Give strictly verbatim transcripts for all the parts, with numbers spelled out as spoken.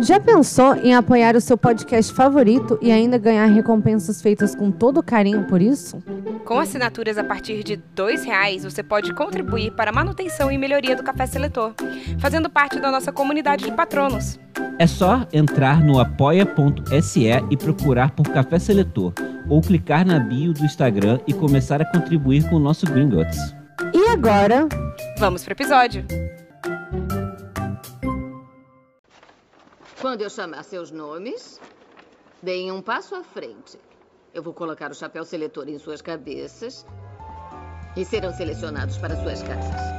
Já pensou em apoiar o seu podcast favorito e ainda ganhar recompensas feitas com todo carinho por isso? Com assinaturas a partir de dois reais, você pode contribuir para a manutenção e melhoria do Café Seletor, fazendo parte da nossa comunidade de patronos. É só entrar no apoia ponto se e procurar por Café Seletor, ou clicar na bio do Instagram e começar a contribuir com o nosso Gringotts. E agora? Vamos pro episódio! Quando eu chamar seus nomes, deem um passo à frente. Eu vou colocar o chapéu seletor em suas cabeças e serão selecionados para suas casas.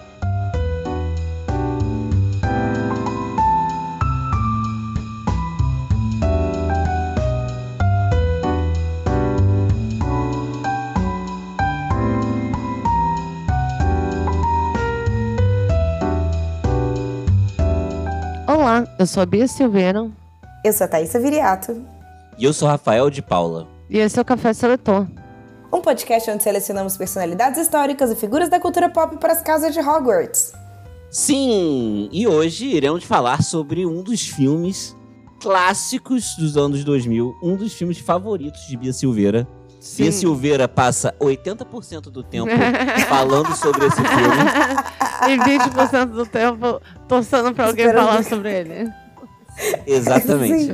Olá, eu sou a Bia Silveira. Eu sou a Thaísa Viriato. E eu sou Rafael de Paula. E esse é o Café Seletor. Um podcast onde selecionamos personalidades históricas e figuras da cultura pop para as casas de Hogwarts. Sim, e hoje iremos falar sobre um dos filmes clássicos dos anos dois mil, um dos filmes favoritos de Bia Silveira. Sim. Bia Silveira passa oitenta por cento do tempo falando sobre esse filme. E vinte por cento do tempo torcendo pra alguém Esperando. falar sobre ele. Exatamente.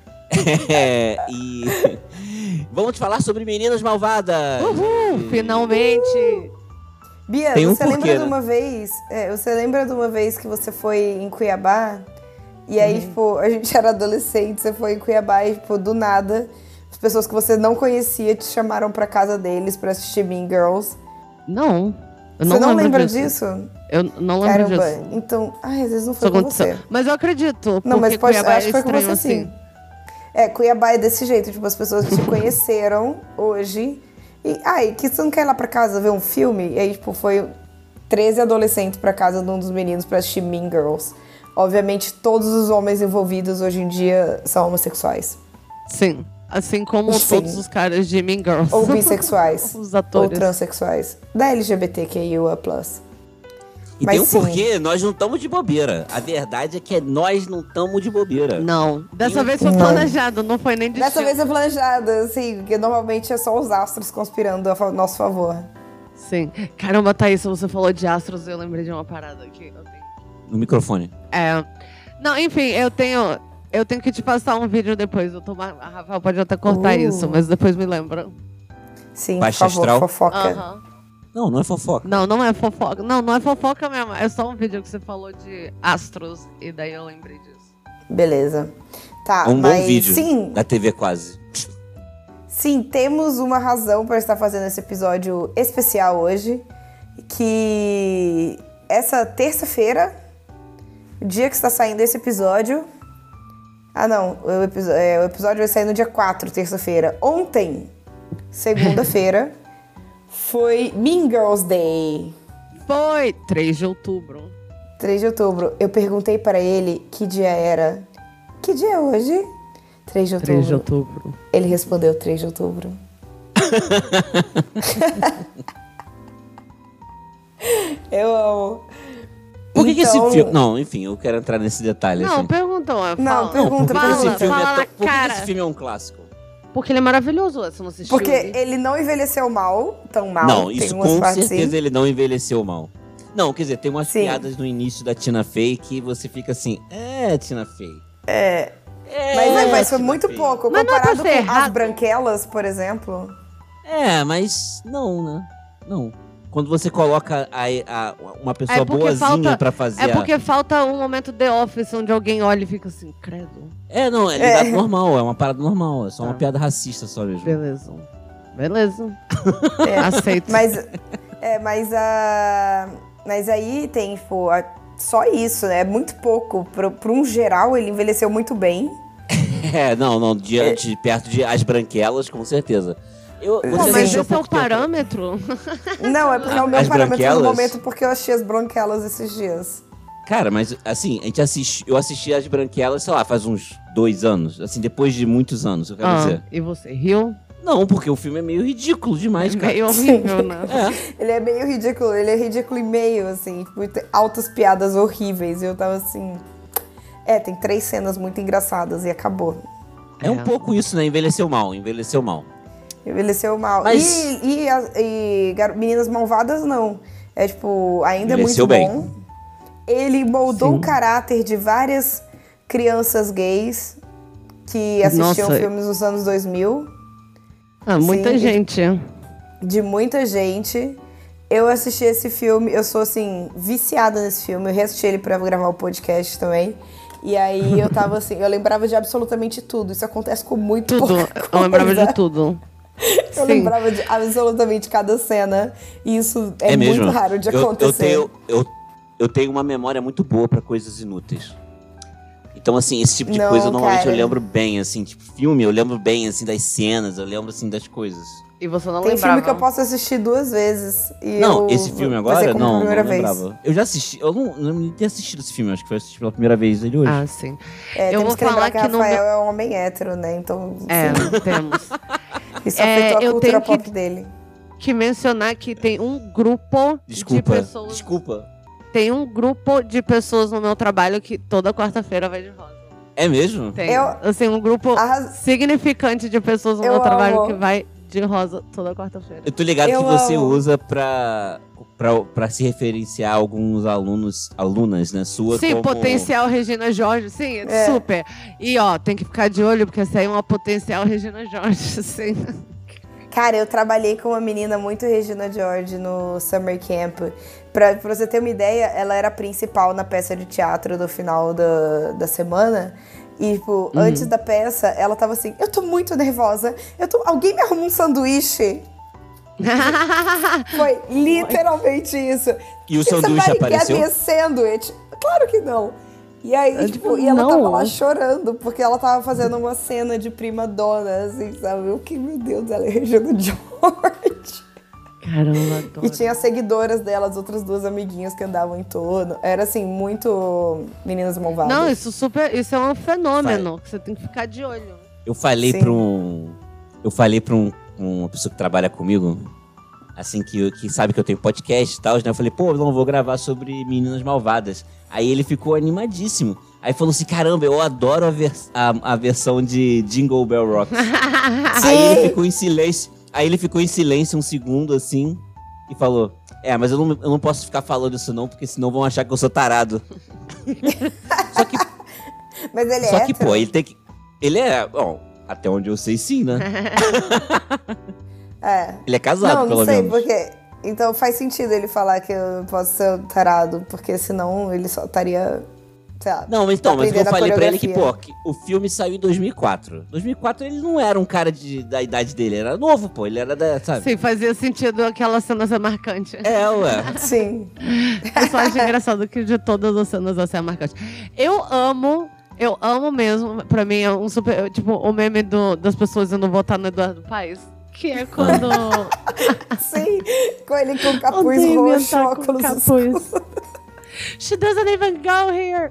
É, e vamos falar sobre Meninas Malvadas. Uhul, finalmente! Bia, Tem um você porquê, lembra né? de uma vez? É, você lembra de uma vez que você foi em Cuiabá? E aí, Uhum. tipo, a gente era adolescente, você foi em Cuiabá e, tipo, do nada, as pessoas que você não conhecia te chamaram pra casa deles pra assistir Mean Girls. Não, eu não você não lembro lembra disso. disso? Eu não lembro Caramba, disso. então... Ai, às vezes não foi Isso com aconteceu. você. Mas eu acredito, Não, mas porque pode, Cuiabá acho que é foi com estranho você sim. assim. É, Cuiabá é desse jeito, tipo, as pessoas te conheceram hoje e, ai, que você não quer ir lá pra casa ver um filme? E aí, tipo, foi treze adolescentes pra casa de um dos meninos pra assistir Mean Girls. Obviamente, todos os homens envolvidos hoje em dia são homossexuais. Sim, assim como Sim. todos os caras de Mean Girls. Ou bissexuais. Os ou atores. transexuais. Da L G B T Q I A plus. E Mas tem um sim. porquê, nós não estamos de bobeira. A verdade é que nós não estamos de bobeira. Não, dessa Tem- vez foi Não. planejado, não foi nem de Dessa vez é planejada, assim, porque normalmente é só os astros conspirando a fa- nosso favor. Sim. Caramba, Thaís, você falou de astros, eu lembrei de uma parada aqui. Eu tenho... No microfone. É. Não, enfim, eu tenho. Eu tenho que te passar um vídeo depois. Eu tô... A Rafael pode até cortar Uh. isso, mas depois me lembra. Sim, Baixa por favor, astral. fofoca. Aham. Não, não é fofoca. Não, não é fofoca. Não, não é fofoca mesmo. É só um vídeo que você falou de astros e daí eu lembrei disso. Beleza. Tá, É um mas bom vídeo sim, da T V quase. sim, temos uma razão para estar fazendo esse episódio especial hoje, que essa terça-feira, o dia que está saindo esse episódio... Ah, não, o, episo- é, o episódio vai sair no dia quatro, terça-feira. Ontem, segunda-feira, foi Mean Girls Day. Foi três de outubro. três de outubro. Eu perguntei para ele que dia era. Que dia é hoje? três de outubro. três de outubro. Ele respondeu três de outubro. Eu amo. Por que, que Então- esse filme... Não, enfim, eu quero entrar nesse detalhe. Não, assim. perguntou. Não, Fala. pergunta, Por que, que fala, esse filme fala é na tão... Por que, que cara. esse filme é um clássico? Porque ele é maravilhoso, você não assistiu. Porque ele? ele não envelheceu mal, tão mal. Não, tem isso umas com partes certeza sim. ele não envelheceu mal. Não, quer dizer, tem umas Sim. piadas no início da Tina Fey que você fica assim, é, Tina Fey. É. É, Mas, é, mas foi Tina muito Fey. pouco. Mas não é pra Comparado ser com errado. As Branquelas, por exemplo. É, mas não, né? Não. Quando você coloca a, a- uma pessoa É porque boazinha falta- pra fazer É a- porque falta um momento The Office onde alguém olha e fica assim, credo. É, não, é lidado normal, é uma parada normal, é só uma Tá. piada racista só mesmo. Beleza. Beleza. É. Aceito. Mas, é, mas, a, mas aí tem, tipo, a- só isso, né? É muito pouco. Pro, pro um geral, ele envelheceu muito bem. É, não, não, diante, perto de As Branquelas, com certeza. Eu, Pô, você mas assistiu há esse é o pouco tempo? parâmetro? Não, é porque é o meu As parâmetro Branquelas? no momento, porque eu achei As Branquelas esses dias. Cara, mas assim, a gente assiste, eu assisti As Branquelas, sei lá, faz uns dois anos. Assim, depois de muitos anos, eu quero Ah, dizer. e você, riu? Não, porque o filme é meio ridículo demais, cara. Meio horrível, né? É. Ele é meio ridículo, ele é ridículo e meio, assim, tipo, tem altas piadas horríveis. E eu tava assim. É, tem três cenas muito engraçadas e acabou. É um É. pouco isso, né? Envelheceu mal, envelheceu mal. Envelheceu mal. Mas- E, e, as- e Gar- Meninas Malvadas, não. É, tipo, ainda é muito Envelheceu bem. bom. Ele moldou Sim. o caráter de várias crianças gays que assistiam Nossa. filmes nos anos dois mil. Ah, muita Sim. gente. De muita gente. Eu assisti esse filme, eu sou, assim, viciada nesse filme. Eu reassisti ele pra gravar o podcast também. E aí eu tava assim, eu lembrava de absolutamente tudo. Isso acontece com muito Tudo. pouca Eu lembrava coisa. de tudo. Eu Sim. lembrava de absolutamente cada cena. E isso é, É, mesmo. muito raro de Eu- acontecer. Eu, tenho, eu, eu tenho uma memória muito boa pra coisas inúteis. Então, assim, esse tipo de Não, coisa normalmente cara. eu lembro bem, assim, tipo, filme, eu lembro bem, assim, das cenas, eu lembro, assim, das coisas. E você não Tem lembrava. filme que eu posso assistir duas vezes. E Não, eu- esse filme vai ser agora, como a não, não primeira vez. lembrava. Eu já assisti, eu não, não tinha assistido esse filme, acho que foi assistir pela primeira vez ele hoje. Ah, sim. É, Eu temos vou que lembrar falar que, que no Rafael meu- é um homem hétero, né? Então, É, sim, temos. isso É, afetou a eu cultura tenho que- pop dele. Que mencionar que tem um grupo de Desculpa, pessoas. desculpa. Tem um grupo de pessoas no meu trabalho que toda quarta-feira vai de rosa. É mesmo? Tem. Eu- Assim, um grupo Arras- significante de pessoas no Eu meu trabalho amo. que vai de rosa toda quarta-feira. Eu tô ligado Eu que você amo. usa pra, pra, pra se referenciar a alguns alunos, alunas, né, suas Sim, como... potencial Regina Jorge, sim, É. super. E ó, tem que ficar de olho, porque essa aí é uma potencial Regina Jorge, sim. Cara, eu trabalhei com uma menina muito Regina George no Summer Camp. Pra, pra você ter uma ideia, ela era a principal na peça de teatro do final da, da semana. E, tipo, antes da peça, ela tava assim, eu tô muito nervosa. Eu tô... Alguém me arruma um sanduíche? Foi literalmente isso. E o Can sanduíche somebody apareceu? get me a sandwich? Claro que não. E aí, É, tipo, tipo, e ela não. tava lá chorando, porque ela tava fazendo uma cena de prima dona, assim, sabe? Eu que, meu Deus, ela é Regina George. Caramba, adoro. E tinha seguidoras dela, as outras duas amiguinhas que andavam em torno. Era, assim, muito Meninas Malvadas. Não, isso super, isso é um fenômeno que você tem que ficar de olho. Eu falei Sim. pra um... Eu falei pra um, uma pessoa que trabalha comigo, assim, que, que sabe que eu tenho podcast e tal, né? Eu falei, pô, não, vou gravar sobre Meninas Malvadas. Aí ele ficou animadíssimo. Aí falou assim, caramba, eu adoro a, vers a, a versão de Jingle Bell Rock. Aí ele ficou em silêncio. Aí ele ficou em silêncio um segundo, assim, e falou, é, mas eu não, eu não posso ficar falando isso não, porque senão vão achar que eu sou tarado. Só que, Mas ele é só que hétero. pô, ele tem que... Ele é, bom, até onde eu sei sim, né? É. Ele é casado, Não, não pelo sei, menos. porque... Então faz sentido ele falar que eu posso ser tarado, porque senão ele só estaria, sei lá... Não, mas então, mas eu aprendendo a falei pra ele que, pô, coreografia. que o filme saiu em dois mil e quatro. dois mil e quatro ele não era um cara de, da idade dele, era novo, pô, ele era da, sabe? Sim, fazia sentido aquela cena ser marcante. É, ué. Sim. Eu só acho engraçado que de todas as cenas essa é a marcante. Eu amo, eu amo mesmo. Pra mim é um super. Tipo, o meme do, das pessoas indo votar no Eduardo Paes. Que é quando. Sim. Com ele com capuz Odeio roxo, inventar com óculos capuz. escuros. She doesn't even go here.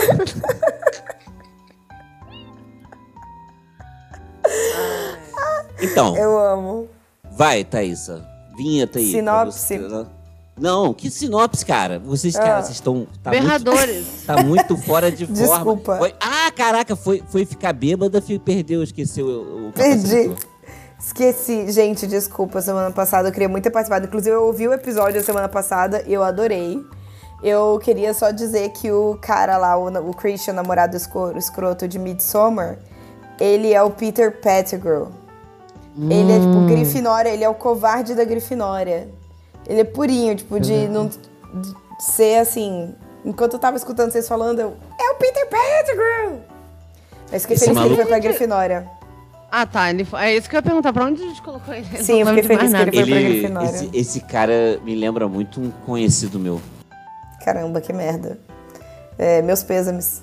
Então, Eu amo. vai, Thaísa. Vinheta aí. pra Sinopse. você, né? Não, que sinopse, cara. Vocês, Ah. cara, vocês estão... Tá muito, Berradores. tá muito fora de forma. Desculpa. Foi- ah, caraca, foi, foi ficar bêbada, fi- perdeu, esqueceu o, o Perdi. capacete. Esqueci. Gente, desculpa. Semana passada eu queria muito ter participado. Inclusive, eu ouvi o episódio da semana passada e eu adorei. Eu queria só dizer que o cara lá, o, o Christian, namorado escuro, escroto de Midsommar, ele é o Peter Pettigrew. Ele é, tipo, Grifinória. Ele é o covarde da Grifinória. Ele é purinho, tipo, de não de ser assim... Enquanto eu tava escutando vocês falando, eu... É o Peter Pettigrew! Mas fiquei Esse feliz que ele maluco- foi pra Grifinória. Ah, tá. Ele foi... É isso que eu ia perguntar. Pra onde a gente colocou ele? Sim, eu Não fiquei lembro de mais feliz que ele nada. foi pra Ele, Grifinória. esse, esse cara me lembra muito um conhecido meu. Caramba, que merda. É, meus pêsames.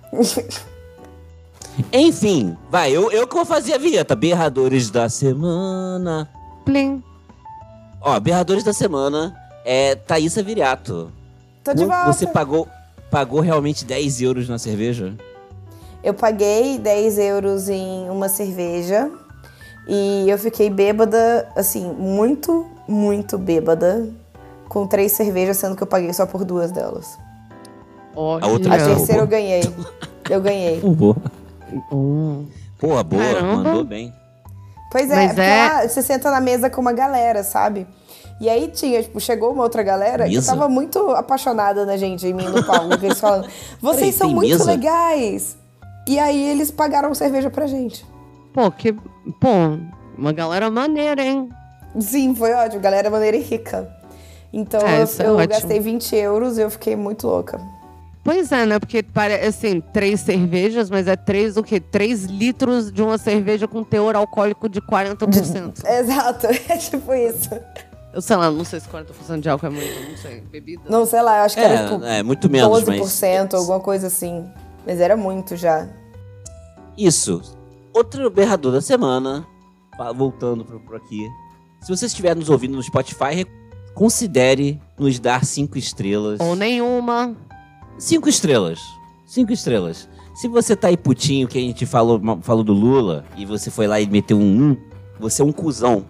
Enfim, vai, eu, eu que vou fazer a vinheta. Berradores da semana. Plim. Ó, Berradores da semana é Thaísa Viriato. Tô de Quanto volta. Você pagou, pagou realmente dez euros na cerveja? Eu paguei dez euros em uma cerveja e eu fiquei bêbada, assim, muito, muito bêbada, com três cervejas, sendo que eu paguei só por duas delas. A outra A Não. terceira eu ganhei. Eu ganhei. Boa. Hum. Porra, boa. Caramba. Mandou bem. Pois é, Mas porque é- lá você senta na mesa com uma galera, sabe? E aí tinha, tipo, chegou uma outra galera que Mesa? tava muito apaixonada na gente, em mim, no palco. Que eles falam, vocês Peraí, são tem muito mesa? legais. E aí eles pagaram cerveja pra gente. Pô, que... Pô, uma galera maneira, hein? Sim, foi ótimo. Galera maneira e rica. Então É, eu, isso é eu ótimo. gastei vinte euros e eu fiquei muito louca. Pois é, né? Porque parece, assim, três cervejas, mas é três o quê? Três litros de uma cerveja com teor alcoólico de quarenta por cento. Exato, é tipo isso. Eu sei lá, não sei se quarenta por cento de álcool é muito, não sei, bebida. Não sei lá, eu acho que era tipo É, é, muito menos, doze por cento, mas... alguma coisa assim. Mas era muito já. Isso. Outro berrador da semana, fa- voltando por, por aqui. Se você estiver nos ouvindo no Spotify, re- considere nos dar cinco estrelas. Ou nenhuma. Cinco estrelas. Cinco estrelas. Se você tá aí putinho que a gente falou, ma- falou do Lula e você foi lá e meteu um um, você é um cuzão.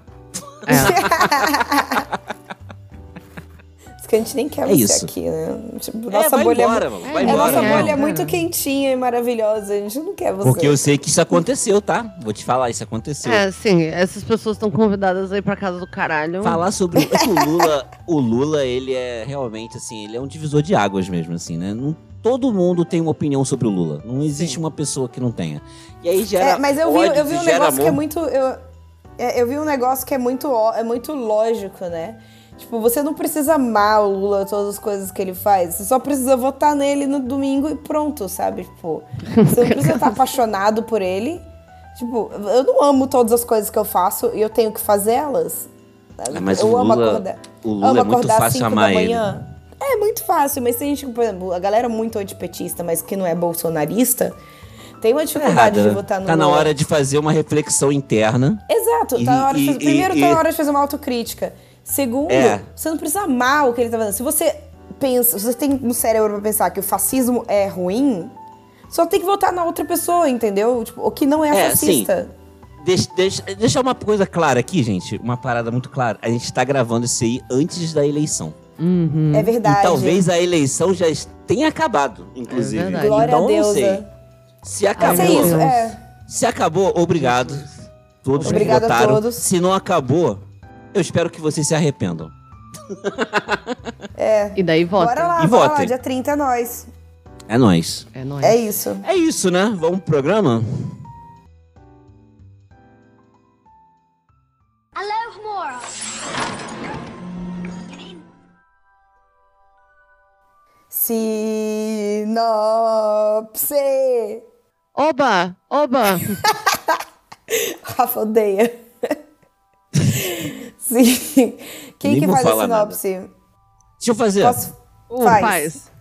É. Isso que a gente nem quer É você isso. aqui, né? Tipo, É, nossa vai bolha embora, é, mano. É, Vai a embora. nossa É, bolha é cara. muito quentinha e maravilhosa. A gente não quer você. Porque eu sei que isso aconteceu, tá? Vou te falar, isso aconteceu. É, sim, essas pessoas estão convidadas aí pra casa do caralho. Falar sobre é que o Lula, o Lula, ele é realmente assim, ele é um divisor de águas mesmo, assim, né? Não, todo mundo tem uma opinião sobre o Lula. Não existe uma pessoa que não tenha. E aí gera É, mas eu vi, ódio eu vi e um gera negócio que é amor. muito. Eu, é, eu vi um negócio que é muito, ó- é muito lógico, né? Tipo, você não precisa amar o Lula, todas as coisas que ele faz. Você só precisa votar nele no domingo e pronto, sabe? Tipo, você não precisa estar apaixonado por ele. Tipo, eu não amo todas as coisas que eu faço e eu tenho que fazê-las. sabe? É, mas eu o amo Lula- acordar. o Lula amo é muito acordar às fácil cinco amar da manhã. É muito fácil, mas tem gente que, por exemplo, a galera muito antipetista, mas que não é bolsonarista, tem uma Tá dificuldade errada. de votar no Tá na Lula. hora de fazer uma reflexão interna. Exato, E- tá na hora de e- fazer, e- primeiro e- tá na hora de fazer uma autocrítica. Segundo, É. você não precisa amar o que ele tá fazendo. Se você pensa, se você tem no cérebro pra pensar que o fascismo é ruim, só tem que votar na outra pessoa, entendeu? Tipo, o que não é, É, fascista. Deixa, deixa, deixar uma coisa clara aqui, gente. Uma parada muito clara. A gente tá gravando isso aí antes da eleição. Uhum. É verdade. E talvez a eleição já est- tenha acabado, inclusive. É verdade. Glória então, a Deus. não sei. é. Se Mas acabou, é isso, Deus. é. se acabou, obrigado. Todos Obrigada que a votaram. todos. Se não acabou, eu espero que vocês se arrependam. É. E daí vota. Bora lá, E bora lá, votem. dia trinta é nóis. É nóis. É nóis. É isso. É isso, né? Vamos pro programa? Sinopse. Oba! Oba! Rafa odeia. Sim. Quem Nem que vou faz a falar nada. sinopse? Deixa eu fazer. Posso... Uh, Faz. faz.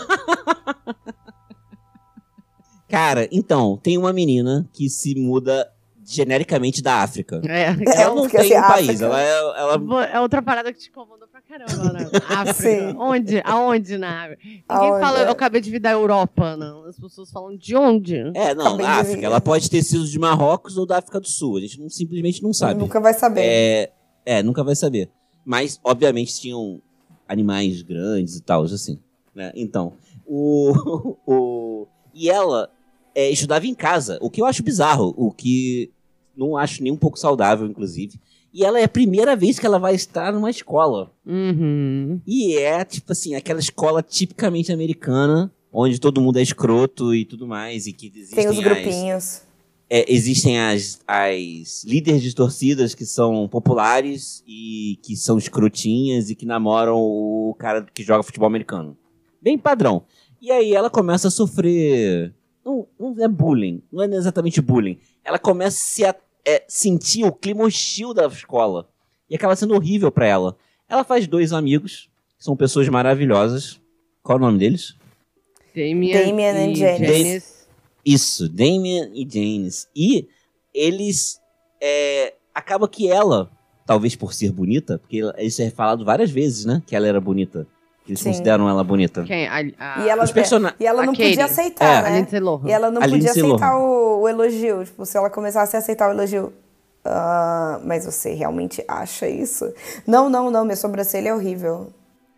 Cara, então, tem uma menina que se muda genericamente da África. É, É, Ela não porque, tem assim, um país, África- ela é... Ela... é outra parada que te incomodou pra caramba, né? África. Sim. Onde? Aonde na África? Ninguém Aonde, fala, é? eu acabei de vir da Europa, não. As pessoas falam de onde? É, não, Acabei a de África. ver. Ela pode ter sido de Marrocos ou da África do Sul. A gente não, simplesmente não sabe. Nunca vai saber. É, é, nunca vai saber. Mas, obviamente, tinham animais grandes e tal, assim. Né? Então, o, o... E ela é, estudava em casa, o que eu acho bizarro, o que não acho nem um pouco saudável, inclusive. E ela é a primeira vez que ela vai estar numa escola. Uhum. E é, tipo assim, aquela escola tipicamente americana, onde todo mundo é escroto e tudo mais, e que existem Tem os as- grupinhos. é, existem as, as líderes de torcidas que são populares e que são escrotinhas e que namoram o cara que joga futebol americano. Bem padrão. E aí ela começa a sofrer... Não, não é bullying, não é exatamente bullying. Ela começa a se a- é, sentir o clima hostil da escola. E acaba sendo horrível pra ela. Ela faz dois amigos, que são pessoas maravilhosas. Qual é o nome deles? Damien, Damien and e Janice. Janice. Isso, Damien e Janice. E eles... É, acaba que ela, talvez por ser bonita, porque isso é falado várias vezes, né? Que ela era bonita. Que eles Sim. consideram ela bonita. Quem? A, a, E ela, Os persona- e ela a não Katie. podia aceitar, É. a né? Lindsay Lohan. E ela não A podia Lindsay aceitar Lohan. o, o elogio. Tipo, se ela começasse a aceitar o elogio. "Ah, mas você realmente acha isso? Não, não, não. Minha sobrancelha é horrível.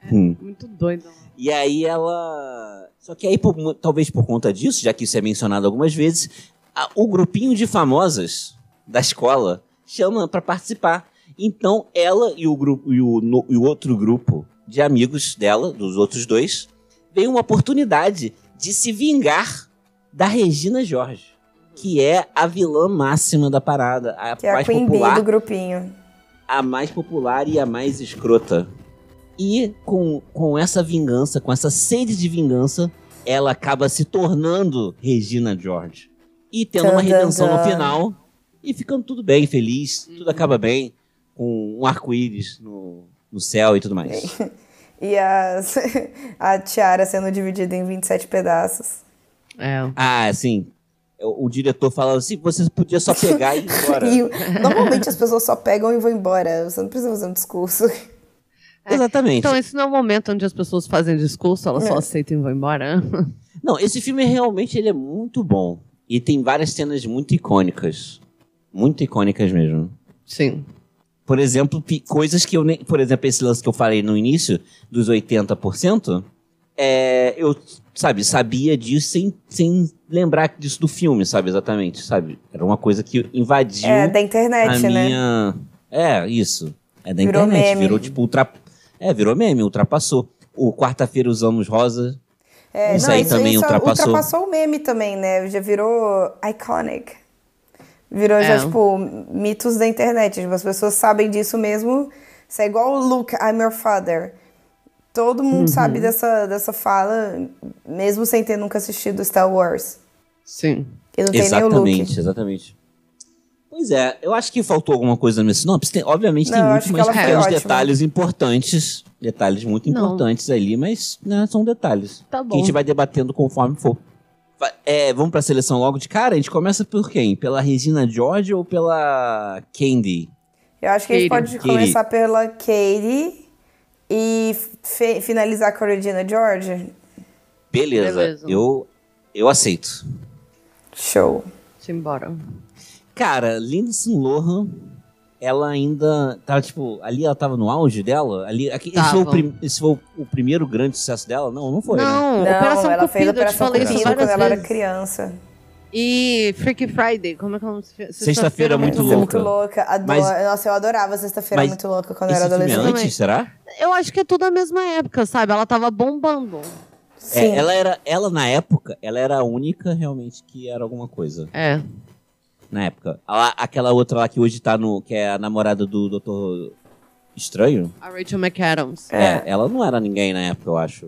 Hum. Muito doido. E aí ela... Só que aí, por, talvez por conta disso, já que isso é mencionado algumas vezes, a, o grupinho de famosas da escola chama pra participar. Então, ela e o, grupo, e, o, no, e o outro grupo de amigos dela, dos outros dois, veem uma oportunidade de se vingar da Regina George, que é a vilã máxima da parada. A Que é a mais Queen Bee popular, do grupinho. a mais popular e a mais escrota. E com, com essa vingança, com essa sede de vingança, ela acaba se tornando Regina George. E tendo uma redenção no final, e ficando tudo bem, feliz, tudo acaba bem, com um arco-íris no, no céu e tudo mais. E as, a tiara sendo dividida em vinte e sete pedaços. É. Ah, assim, o, o diretor fala assim, você podia só pegar e ir embora. E normalmente as pessoas só pegam e vão embora. Você não precisa fazer um discurso. Exatamente. Então esse não é o momento onde as pessoas fazem discurso, elas só É. aceitam e vão embora. Não, esse filme realmente ele é muito bom. E tem várias cenas muito icônicas. Muito icônicas mesmo. Sim. Por exemplo, pi- coisas que eu nem... Por exemplo, esse lance que eu falei no início, dos oitenta por cento, é, eu, sabe, sabia disso sem, sem lembrar disso do filme, sabe, exatamente, sabe? Era uma coisa que invadiu É, da internet, a né? minha... É, isso. É da Virou internet. meme. Virou, tipo, ultra... É, virou meme, ultrapassou. O Quarta-feira Usamos Rosa... É, Isso não, aí isso, também isso ultrapassou. ultrapassou o meme também, né? Já virou iconic. Virou já, É. tipo, mitos da internet. Tipo, as pessoas sabem disso mesmo. Isso é igual o Luke, I'm your father. Todo mundo sabe dessa, dessa fala, mesmo sem ter nunca assistido Star Wars. Sim. E não tem nem o Luke. Exatamente, exatamente. Pois é, eu acho que faltou alguma coisa na minha sinopse. Tem- obviamente Não, tem eu muito acho que mais ela foi pequenos ótima. detalhes importantes. Detalhes muito Não. importantes ali, mas né, são detalhes. Tá Que a bom. gente vai debatendo conforme for. Va- É, vamos pra seleção logo de cara? A gente começa por quem? Pela Regina George ou pela Candy? Eu acho que a gente Katie. pode Katie. começar pela Katie e fe- finalizar com a Regina George. Beleza, Beleza. Eu, eu aceito. Show. Simbora. Cara, Lindsay Lohan, ela ainda tava, tipo, ali ela tava no auge dela? Ali, aqui, esse, foi o, Tava. prim- esse foi o, o primeiro grande sucesso dela? Não, não foi, né? Não, Não, Operação ela fez Cupido, eu te Operação falei isso Cupido várias quando ela era vezes. criança. E Freaky Friday, como é que é o nome? Sexta-feira Muito Sexta-feira Louca. Muito louca. Adoro. Mas- Nossa, eu adorava Sexta-feira Mas Muito Louca quando eu Esse era filme é adolescente. antes, será? Eu acho que é tudo a mesma época, sabe? Ela tava bombando. Sim. É, ela era, ela na época, ela era a única realmente que era alguma coisa. É. Na época. A- aquela outra lá que hoje tá no, que é a namorada do doutor Estranho. A Rachel McAdams. É. ela não era ninguém na época, eu acho.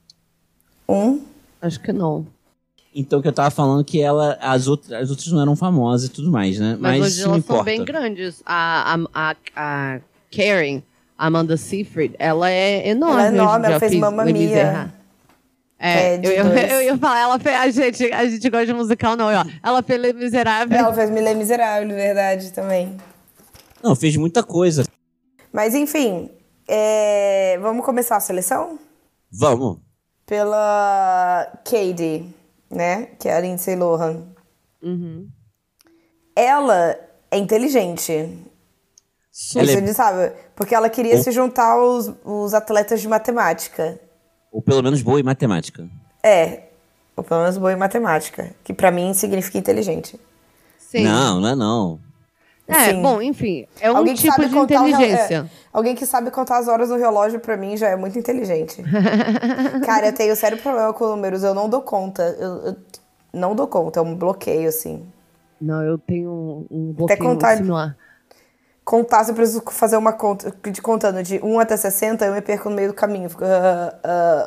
Um. Acho que não. Então que eu tava falando que ela, as outras, as outras não eram famosas e tudo mais, né? Mas, Mas, hoje isso não elas são importa. bem grandes. A, a, a, a Karen, Amanda Seyfried, ela é enorme. Ela é enorme, hoje em dia. ela fez Fiz Mamma Les Mia. Misérables. É, É, de eu, eu, dois. eu ia falar, ela fez, a gente, a gente gosta de musical, não, ó. Ela fez Les Misérables. Ela fez Milê Miserável, verdade, também. Não, fez muita coisa. Mas enfim, é, vamos começar a seleção? Vamos. Pela Katie, né? Que é a Lindsay Lohan. Uhum. Ela é inteligente. Super. Ela é- Você sabe? Porque ela queria Ou- se juntar aos, aos atletas de matemática. Ou pelo menos boa em matemática. É, ou pelo menos boa em matemática. Que pra mim significa inteligente. Sim. Não, não é não. É, Sim. bom, enfim, é um Alguém que tipo sabe de contar o rel- inteligência. é, alguém que sabe contar as horas no relógio, pra mim, já é muito inteligente. Cara, eu tenho sério problema com números. Eu não dou conta. Eu, eu não dou conta. É um bloqueio, assim. Não, eu tenho um bloqueio contar- similar. Contar, se eu preciso fazer uma conta, de contando de um até sessenta, eu me perco no meio do caminho. Fico, ah, ah.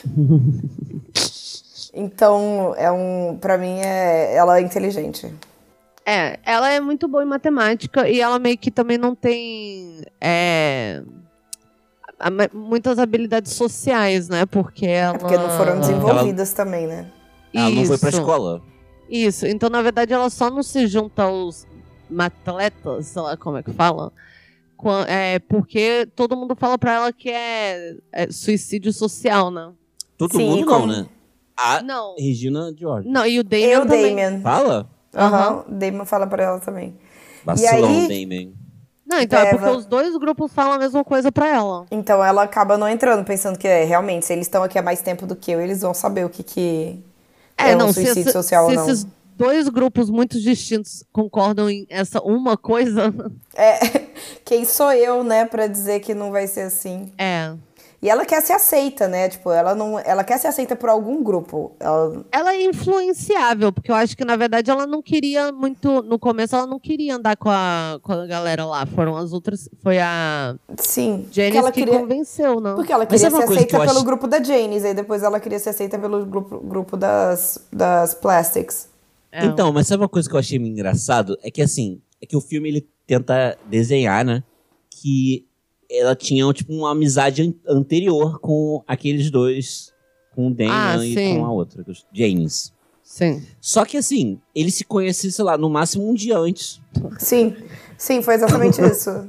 Então, é um, pra mim, é, ela é inteligente. É, ela é muito boa em matemática e ela meio que também não tem é, a- a- muitas habilidades sociais, né? Porque ela... É porque não foram desenvolvidas também, né? Ela não foi pra Isso. escola. Isso, então na verdade ela só não se junta aos atletas, sei lá como é que fala, quan- é, porque todo mundo fala pra ela que é, é suicídio social, né? Todo Sim, mundo como- não, né? A Não, Regina George. não, e o Damien Eu, também. Damien. Fala? Aham, Damien fala pra ela também. Vacilão, aí- Damien. Não, então é Eva. porque os dois grupos falam a mesma coisa pra ela. Então ela acaba não entrando, pensando que é, realmente, se eles estão aqui há mais tempo do que eu, eles vão saber o que, que é, não, um se suicídio esse- social se ou não. esses dois grupos muito distintos concordam em essa uma coisa, É, quem sou eu, né, pra dizer que não vai ser assim. é. E ela quer ser aceita, né? Tipo, ela não, ela quer ser aceita por algum grupo. Ela, Ela é influenciável, porque eu acho que, na verdade, ela não queria muito. No começo, ela não queria andar com a, com a galera lá. Foram as outras. Foi a sim, porque Janice ela que queria, convenceu, não? porque ela Mas queria sabe uma ser coisa que aceita eu pelo acho- grupo da Janice, aí depois ela queria ser aceita pelo grupo, grupo das, das Plastics. É. Então, mas sabe uma coisa que eu achei meio engraçado? É que assim, é que o filme ele tenta desenhar, né? Que ela tinha tipo uma amizade an- anterior com aqueles dois, com o Damian Ah, e sim. com a outra, com os James. Sim. Só que assim, eles se conheciam, sei lá, no máximo um dia antes. Sim, sim, foi exatamente isso.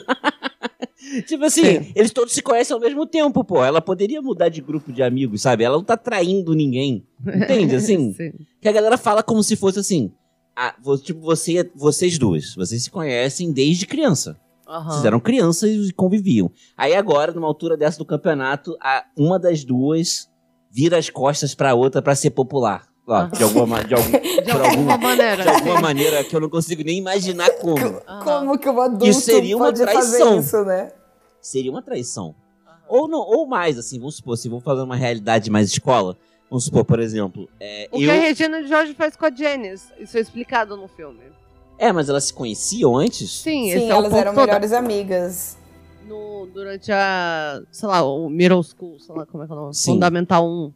Tipo assim, Sim. eles todos se conhecem ao mesmo tempo, pô. Ela poderia mudar de grupo de amigos, sabe? Ela não tá traindo ninguém. Entende? Assim, Sim. que a galera fala como se fosse assim. Ah, vo- tipo, você, vocês duas, vocês se conhecem desde criança. Aham. Vocês eram crianças e conviviam. Aí agora, numa altura dessa do campeonato, a, uma das duas vira as costas pra outra pra ser popular. Ó, de alguma, ma- de algum, De por alguma alguma, maneira. de alguma maneira que eu não consigo nem imaginar como. Aham. Como que um adulto Isso seria uma pode fazer traição. isso, né? Seria uma traição. Ou, não, ou mais, assim, vamos supor, se vamos fazer uma realidade mais escola, vamos supor, por exemplo, é, O eu... que a Regina George faz com a Janice. Isso é explicado no filme. É, mas elas se conheciam antes? Sim, Sim, esse é o elas ponto eram todo. melhores amigas. No, durante a, sei lá, o middle school, sei lá como é que é o nome. Sim. Fundamental um.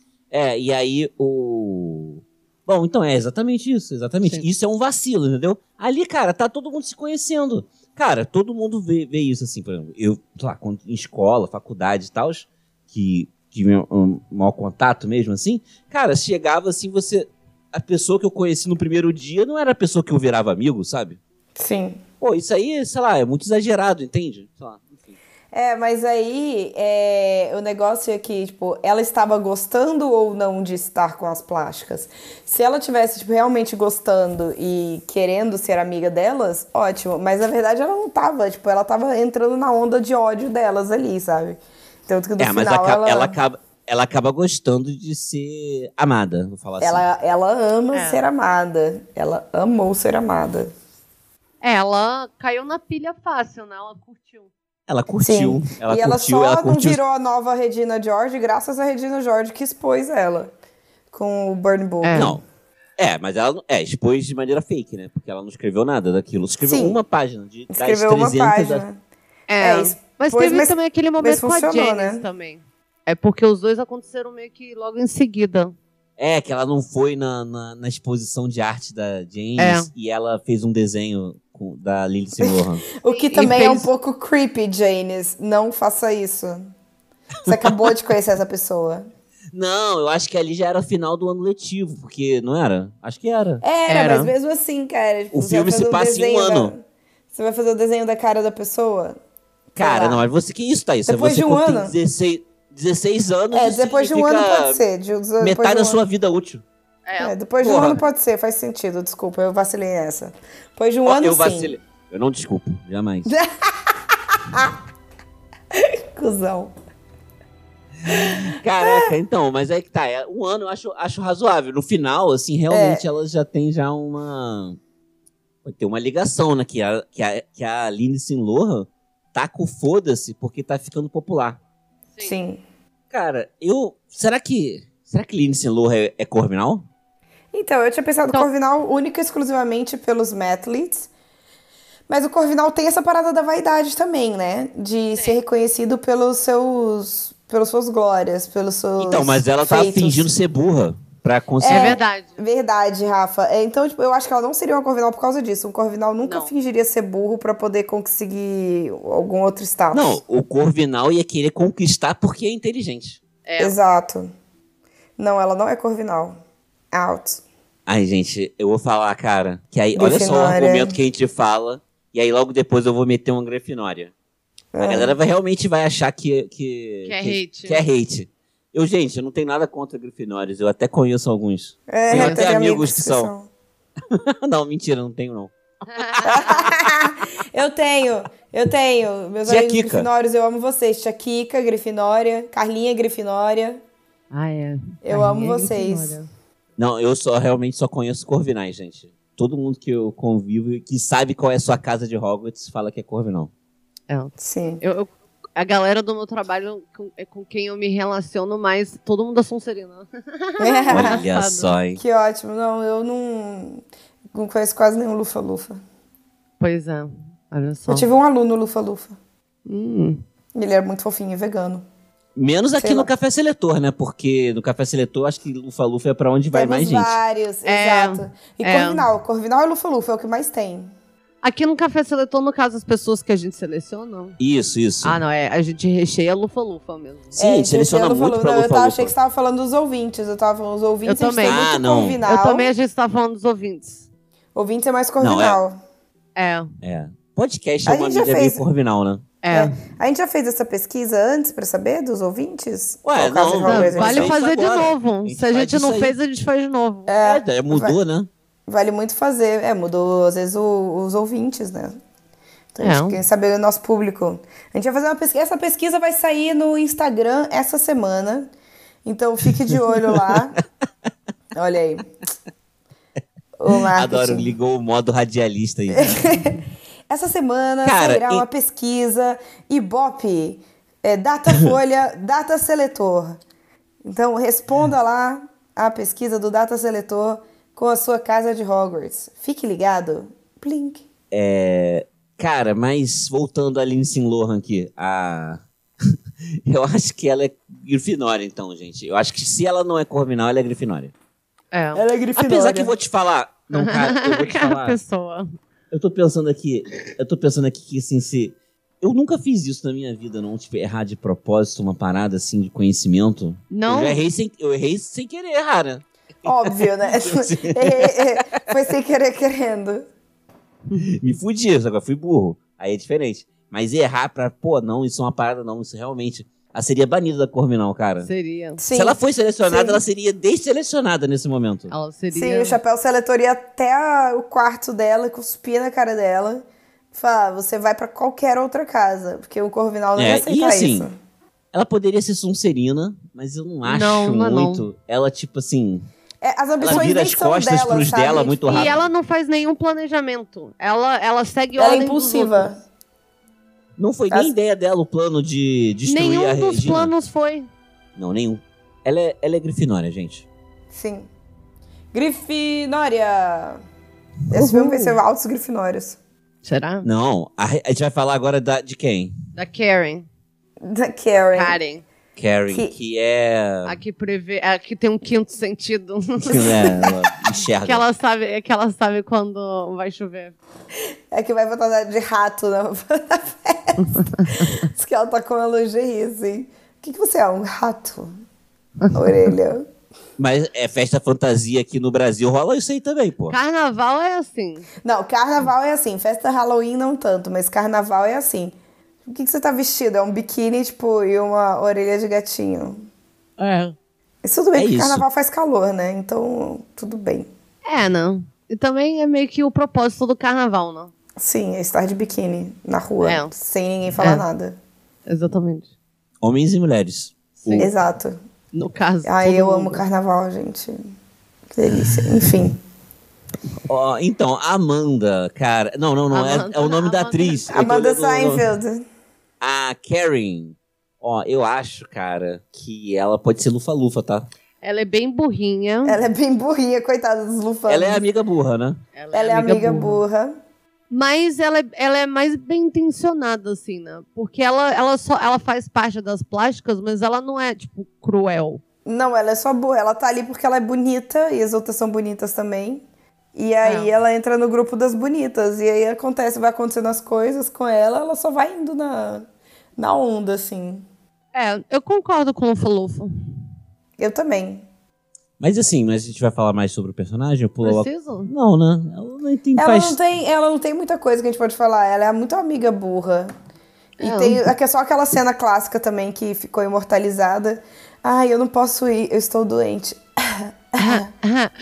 É, e aí o... Bom, então é exatamente isso, exatamente. Sim. Isso é um vacilo, entendeu? Ali, cara, tá todo mundo se conhecendo. Cara, todo mundo vê, vê isso, assim, por exemplo, eu, sei lá, quando, em escola, faculdade e tal, que tive um, um maior contato mesmo, assim, cara, chegava assim, você... A pessoa que eu conheci no primeiro dia não era a pessoa que eu virava amigo, sabe? Sim. Pô, isso aí, sei lá, é muito exagerado, entende? Sei lá, enfim. É, mas aí é, o negócio é que, tipo, ela estava gostando ou não de estar com as plásticas. Se ela tivesse, tipo, realmente gostando e querendo ser amiga delas, ótimo. Mas na verdade ela não tava, tipo, ela tava entrando na onda de ódio delas ali, sabe? Tanto que no É, mas final acaba- ela, ela, acaba, ela acaba gostando de ser amada, vou falar assim. ela, ela ama É. ser amada. Ela amou ser amada. É, ela caiu na pilha fácil, né? Ela curtiu. Ela curtiu, Sim. ela e ela curtiu, só ela não curtiu. virou a nova Regina George graças a Regina George que expôs ela com o Burn Book. É. Não. É, mas ela não- é, expôs de maneira fake, né? Porque ela não escreveu nada daquilo. Escreveu Sim. uma página de das Escreveu uma trezentas. página. É, É, isso- mas pois, teve mas- também aquele mas momento com a funcionou, Janice né? também. É porque os dois aconteceram meio que logo em seguida. É, que ela não foi na, na, na exposição de arte da James É. e ela fez um desenho com- da Lindsay Lohan. O que E também é um fez- pouco creepy, Janice. Não faça isso. Você acabou de conhecer essa pessoa. Não, eu acho que ali já era o final do ano letivo, porque não era? Acho que era. Era, Era. mas mesmo assim, cara. tipo, O você filme vai fazer se o passa em um desenho ano. da- Você vai fazer o desenho da cara da pessoa? Cara, lá. não, mas você que isso, Thaís? Depois você de um quando ano. tem dezesseis, dezesseis anos, É, isso depois de um significa ano pode ser. De, depois metade de um da sua ano. vida útil. É. É, depois de um Porra. ano pode ser, faz sentido. Desculpa, eu vacilei nessa. Depois de um Ó, ano, eu sim. vacilei. Eu não desculpo, jamais. Cusão. Caraca, então, mas aí que tá. é, Um ano eu acho, acho razoável. No final, assim, realmente É. ela já tem já uma... Vai ter uma ligação, né? Que a, que a, que a Lindsay Lohan tá com foda-se porque tá ficando popular. Sim. Cara, eu... Será que... Será que Lindsay Lohan é, é Corvinal? Então, eu tinha pensado Então- Corvinal única e exclusivamente pelos Mathletes. Mas o Corvinal tem essa parada da vaidade também, né? De ser reconhecido pelos seus... Pelas suas glórias, pelos seus Então, mas ela tá feitos. fingindo ser burra pra conseguir... É verdade. Verdade, Rafa. É, então, tipo, eu acho que ela não seria uma Corvinal por causa disso. Um Corvinal nunca Não. fingiria ser burro pra poder conseguir algum outro status. Não, o Corvinal ia querer conquistar porque é inteligente. É. Exato. Não, ela não é Corvinal. Out. Ai, gente, eu vou falar, cara, que aí, olha só o Grifinória. argumento que a gente fala, e aí logo depois eu vou meter uma Grifinória. A É. galera vai, realmente vai achar que, que, Que é hate. Que é hate. Eu, gente, eu não tenho nada contra Grifinórias, eu até conheço alguns. É, Tenho eu até tenho amigos que são. Não, mentira, não tenho não. Eu tenho, eu tenho. Meus Tia amigos Kika. grifinórios, eu amo vocês. Tia Kika, Grifinória. Carlinha, Grifinória. Ah, é. Eu amo Carlinha vocês. Grifinória. Não, eu só realmente só conheço Corvinais, gente. Todo mundo que eu convivo e que sabe qual é a sua casa de Hogwarts fala que é Corvinal. É. Sim. Eu, eu- a galera do meu trabalho com, é com quem eu me relaciono mais, todo mundo é Sonserina. Olha Engraçado. só, hein? Que ótimo. Não, eu não, não conheço quase nenhum Lufa-Lufa. Pois é, olha só. Eu tive um aluno Lufa-Lufa. Hum. Ele era muito fofinho e vegano. Menos aqui Sei no lá. Café Seletor, né? Porque no Café Seletor, acho que Lufa-Lufa é pra onde vai Temos mais gente. vários, É, exato. E é. Corvinal. Corvinal e Lufa-Lufa é o que mais tem. Aqui no Café Seletor, no caso, as pessoas que a gente seleciona. Isso, isso. Ah, não, é. A gente recheia lufa-lufa mesmo. Sim, É, a gente seleciona Lufa-Lufa. muito pra Não, eu tava, achei que Lufa-Lufa. você tava falando dos ouvintes. Eu tava falando dos ouvintes. Eu a gente tem também. muito Ah, não. Corvinal. Eu também, a gente tá falando dos ouvintes. Ouvintes é mais Corvinal. É, É. Podcast A é uma gente já mídia fez. meio Corvinal, né? é. É. A gente já fez essa pesquisa antes pra saber dos ouvintes? Ué, Qual caso não, de não, Hogwarts Não, a gente vale fez fez? fazer de agora. novo. A gente Se a faz gente isso não aí. fez, a gente faz de novo. É, é mudou, né? Vale muito fazer. É, mudou às vezes o- os ouvintes, né? Então a gente É. quer saber o nosso público. A gente vai fazer uma pesquisa. Essa pesquisa vai sair no Instagram essa semana. Então fique de olho lá. Olha aí. O marketing. Adoro, ligou o modo radialista aí. Essa semana Cara, sairá e- uma pesquisa Ibope, é, Datafolha, Data Seletor. Então responda lá a pesquisa do Data Seletor com a sua casa de Hogwarts. Fique ligado. Blink. É, cara, mas voltando a Lindsay Lohan aqui, a... eu acho que ela é Grifinória, então, gente. Eu acho que se ela não é Corvinal, ela é Grifinória. É. Ela é Grifinória. Apesar que eu vou te falar... Não, cara, eu vou te Cara, falar... pessoa. Eu tô pensando aqui, eu tô pensando aqui que, assim, se... Eu nunca fiz isso na minha vida, não, tipo, errar de propósito uma parada, assim, de conhecimento. Não. Eu já errei sem, eu errei sem querer errar, né? Óbvio, né? É, é, Foi sem querer querendo. Me fudi, agora fui burro. Aí é diferente. Mas errar pra, pô, não, isso é uma parada, não, isso realmente... Ela seria banida da Corvinal, cara. Seria. Sim. Se ela foi selecionada, Sim. ela seria desselecionada nesse momento. Ela seria. Sim, o chapéu seletor ia até a- o quarto dela, cuspia na cara dela. Fala, você vai pra qualquer outra casa. Porque o Corvinal não É, ia e aceitar assim, isso. Ela poderia ser Sonserina, mas eu não acho Não, não é não. muito. Ela, tipo assim... É, as Ela ambições vira nem as são costas dela, pros sabe? dela muito rápido. E ela não faz nenhum planejamento. Ela, ela segue Ela é ordem dos outros. impulsiva. Não foi As- nem ideia dela o plano de destruir Nenhum a dos Regina. planos foi. Não, nenhum. Ela é, ela é Grifinória, gente. Sim. Grifinória. Esse filme vai ser Altos Grifinórios. Será? Não, a, Re- a gente vai falar agora da, de quem? Da Karen. Da Karen. Karen. Karen, Que- que, é... A que prevê. A que tem um quinto sentido. que é, ela enxerga. que ela sabe, que ela sabe quando vai chover. É que vai botar de rato na, na festa. Diz que ela tá com uma lingerie, assim. O que, que você é? Um rato? A orelha. Mas é festa fantasia aqui no Brasil, rola isso aí também, pô. Carnaval é assim. Não, carnaval é assim. Festa Halloween não tanto, mas carnaval é assim. O que, que você tá vestido? É um biquíni, tipo, e uma orelha de gatinho. É. Isso tudo bem, É porque isso. carnaval faz calor, né? Então, tudo bem. É, não. E também é meio que o propósito do carnaval, não? Sim, é estar de biquíni na rua, É. sem ninguém falar É. nada. Exatamente. Homens e mulheres. Sim. Exato. No caso. Ai, todo eu mundo. amo carnaval, gente. Que delícia. Enfim. Ó, então, a Amanda, cara... Não, não, não, é, Amanda- é o nome da Amanda- atriz. Eu tô Amanda lendo o nome. Seinfeld. A Karen, ó, eu acho, cara, que ela pode ser lufa-lufa, tá? Ela é bem burrinha. Ela é bem burrinha, coitada dos lufanos. Ela é amiga burra, né? Ela é amiga burra. Mas ela é, ela é mais bem intencionada, assim, né? Porque ela, ela, só, ela faz parte das plásticas, mas ela não é, tipo, cruel. Não, ela é só burra. Ela tá ali porque ela é bonita e as outras são bonitas também. E aí É. ela entra no grupo das bonitas. E aí acontece, vai acontecendo as coisas com ela, ela só vai indo na, na onda, assim. É, eu concordo com o Lufa-Lufa. Eu também. Mas assim, mas a gente vai falar mais sobre o personagem? Eu pulo logo... Preciso? Não, né? Ela não tem... Ela faz... não, tem, ela não tem muita coisa que a gente pode falar. Ela é muito amiga burra. E É. tem aqui é só aquela cena clássica também que ficou imortalizada. Ai, eu não posso ir, eu estou doente.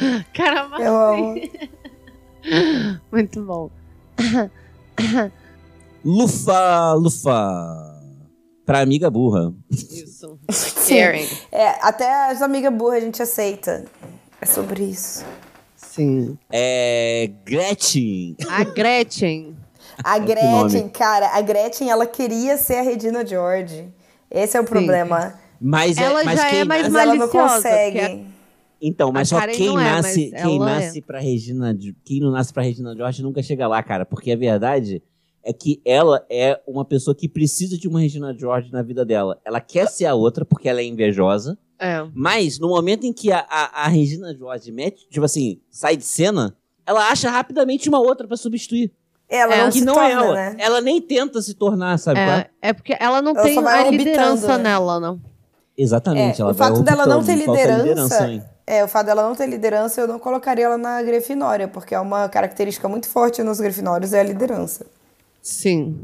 Caramba, Eu amo. muito bom. Lufa, Lufa. Pra amiga burra. Isso. Sim. É, até as amigas burras a gente aceita. É sobre isso. Sim. É... Gretchen. A Gretchen. A Gretchen, cara, a Gretchen, ela queria ser a Regina George. Esse é o Sim. problema. Mas, Ela é, mas já quem é mais nasce... Mas ela não maliciosa, consegue. porque Então, mas A só Karen quem não é, nasce, mas quem ela nasce é. pra Regina, quem não nasce pra Regina George nunca chega lá, cara, porque a verdade é que ela é uma pessoa que precisa de uma Regina George na vida dela. Ela quer ser a outra porque ela é invejosa, É. mas no momento em que a, a, a Regina George mete, tipo assim, sai de cena, ela acha rapidamente uma outra pra substituir. Ela É, não Que se não torna, é ela. né? Ela nem tenta se tornar, sabe? qual É, é porque ela não Ela tem só vai a orbitando, liderança né? nela, não. Exatamente. É, ela o vai fato dela não ter orbitando, falta liderança, hein? é, o fato dela não ter liderança, eu não colocaria ela na Grifinória, porque é uma característica muito forte nos Grifinórios, é a liderança. Sim.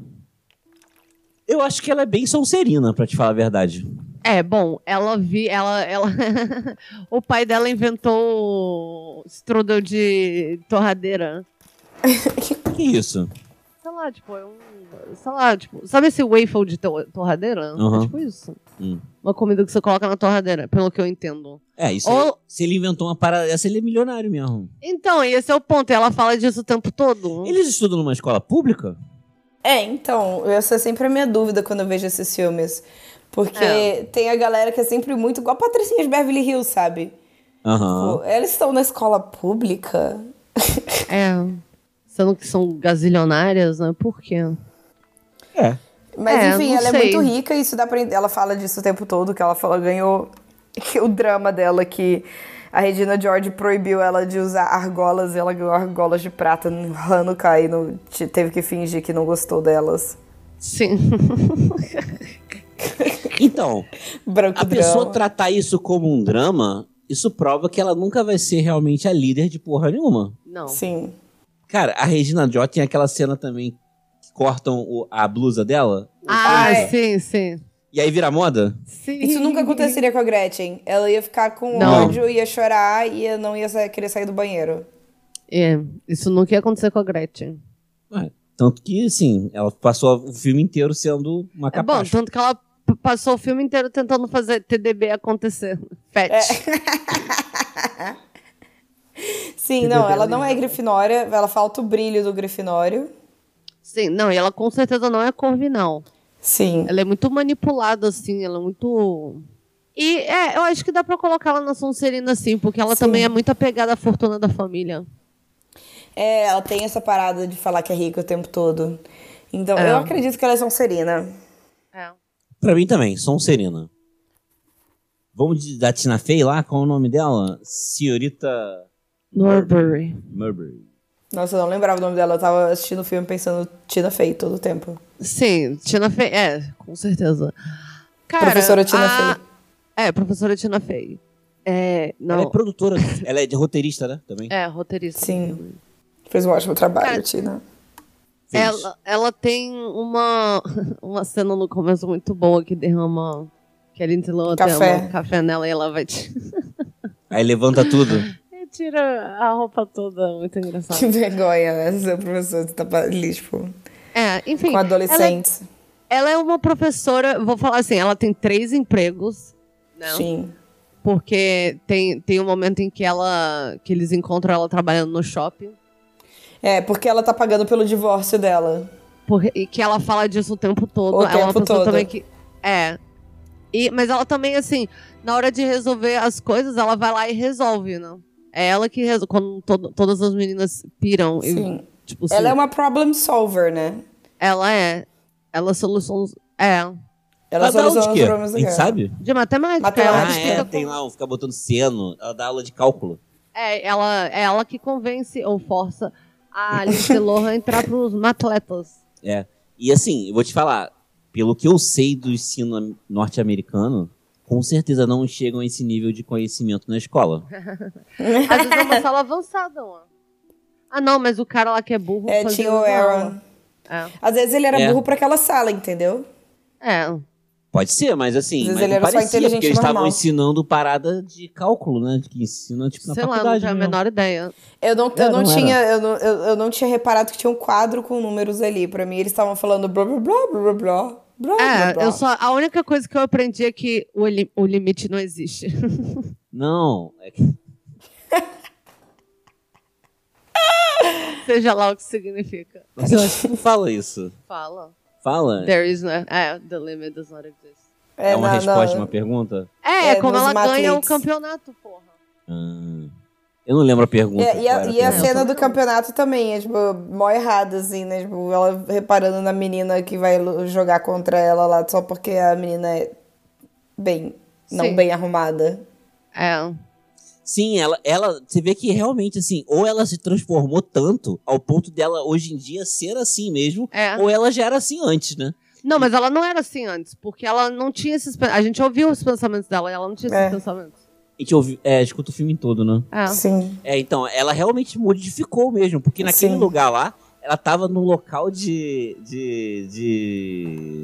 Eu acho que ela é bem Sonserina, pra te falar a verdade. É, bom, ela vi, ela, ela o pai dela inventou o strudel de torradeira. Que isso? Sei lá, tipo, é um, sei lá, tipo, sabe esse waffle de to- torradeira? Uhum. É tipo isso. Hum. Uma comida que você coloca na torradeira, pelo que eu entendo. É, isso Ou- aí, se ele inventou uma parada dessa, ele é milionário mesmo. Então, e esse é o ponto, e ela fala disso o tempo todo. Eles estudam numa escola pública? É, então, essa é sempre a minha dúvida quando eu vejo esses filmes. Porque É. tem a galera que é sempre muito igual a Patricinha de Beverly Hills, sabe? Aham. Pô, eles estão na escola pública? É, sendo que são gazilionárias, né? Por quê? É. Mas É, enfim, não ela é sei. muito rica e isso dá pra... Ela fala disso o tempo todo, que ela fala, ganhou o drama dela, que a Regina George proibiu ela de usar argolas, e ela ganhou argolas de prata no Hanukkah e no, te- teve que fingir que não gostou delas. Sim. Então, Branco a drama. pessoa tratar isso como um drama, isso prova que ela nunca vai ser realmente a líder de porra nenhuma. Não. Sim. Cara, a Regina George tem aquela cena também que cortam o- a blusa dela. Ah, Ai. sim, sim. E aí vira moda? Sim. Isso nunca aconteceria com a Gretchen. Ela ia ficar com Não. ódio, ia chorar e ia- não ia sa- querer sair do banheiro. É, isso nunca ia acontecer com a Gretchen. Ué, tanto que, assim, ela passou o filme inteiro sendo uma É bom, capacha. tanto que ela p- passou o filme inteiro tentando fazer T D B acontecer. Fetch. Sim, não, ela não é Grifinória, ela falta o brilho do Grifinório. Sim, não, e ela com certeza não é Corvinal. Sim. Ela é muito manipulada, assim, ela é muito... E, é, eu acho que dá pra colocar ela na Sonserina, sim, porque ela Sim. também é muito apegada à fortuna da família. É, ela tem essa parada de falar que é rica o tempo todo. Então, É. eu acredito que ela é Sonserina. É. Pra mim também, Sonserina. Vamos de, da Tina Fey lá? Qual é o nome dela? Senhorita Norbury. Marbury. Nossa, eu não lembrava o nome dela. Eu tava assistindo o filme pensando Tina Fey todo o tempo. Sim, Tina Fey, é, com certeza. Cara, Professora Tina a- Fey. É, professora Tina Fey. É, não, Ela é produtora, ela é de roteirista, né? Também. é, roteirista. Sim. Fez um ótimo trabalho, Cara, Tina. Fez. Ela, ela tem uma, uma cena no começo muito boa que derrama. Que a Lindsay Lohan Café. derrama café nela e ela vai. Te... Aí levanta tudo. e tira a roupa toda. Muito engraçado. Que vergonha, né? Ser professora de tapa lixo É, enfim. com adolescentes. Ela, ela é uma professora. Vou falar assim, ela tem três empregos. Né? Sim. Porque tem, tem um momento em que ela. Que eles encontram ela trabalhando no shopping. É, porque ela tá pagando pelo divórcio dela. Por- e que ela fala disso o tempo todo. O ela é uma tempo pessoa todo. também que. É. E, mas ela também, assim, na hora de resolver as coisas, ela vai lá e resolve, né? É ela que resolve. Quando to- todas as meninas piram. E, Sim. tipo, Ela é assim, uma problem solver, né? Ela é. Ela soluciona. É. Ela Ela dá aula de soluciona os quê? problemas A da gente guerra. sabe? De matemática. Matemática. Ela Ah, explica é, tem como- lá, fica botando seno, ela dá aula de cálculo. É, ela, é ela que convence ou força a Lindsay Lohan a entrar pros atletas. É. E assim, eu vou te falar, pelo que eu sei do ensino norte-americano, com certeza não chegam a esse nível de conhecimento na escola. Às vezes é uma sala avançada, ó. Ah, não, mas o cara lá que é burro. É, fazia tinha o uma Aaron. aula. É. Às vezes ele era É. burro pra aquela sala, entendeu? É. Pode ser, mas assim, Às vezes mas ele não era só parecia, inteligente porque eles estavam normal. ensinando parada de cálculo, né? Que ensina, tipo, na Sei lá, não faculdade. tenho a mesmo. menor ideia. Eu não, É, eu não, não tinha, era. eu não, eu, eu não tinha reparado que tinha um quadro com números ali. Pra mim, eles estavam falando blá, blá, blá, blá, blá, blá, blá, É, blá. eu só, a única coisa que eu aprendi é que o, li- o limite não existe. Não, é que... Seja lá o que significa. Mas eu acho que não fala isso. Fala. Fala? There is no... É, the limit does not exist. É uma não, resposta de não. uma pergunta? É, É, como nos ela ganha o atletas. campeonato, porra. Ah, eu não lembro a pergunta. E, e a, qual era e a pergunta. cena do campeonato também é, tipo, mó errada, assim, né? Tipo, ela reparando na menina que vai lu- jogar contra ela lá só porque a menina é bem, não Sim. bem arrumada. É. Sim, ela, ela, você vê que realmente, assim, ou ela se transformou tanto ao ponto dela, hoje em dia, ser assim mesmo, É. ou ela já era assim antes, né? Não, mas ela não era assim antes, porque ela não tinha esses... pen- A gente ouviu os pensamentos dela e ela não tinha esses É. pensamentos. A gente ouve, é, escuta o filme todo, né? É. Sim. É, então, ela realmente modificou mesmo, porque naquele Sim. lugar lá, ela tava num local de. de. de.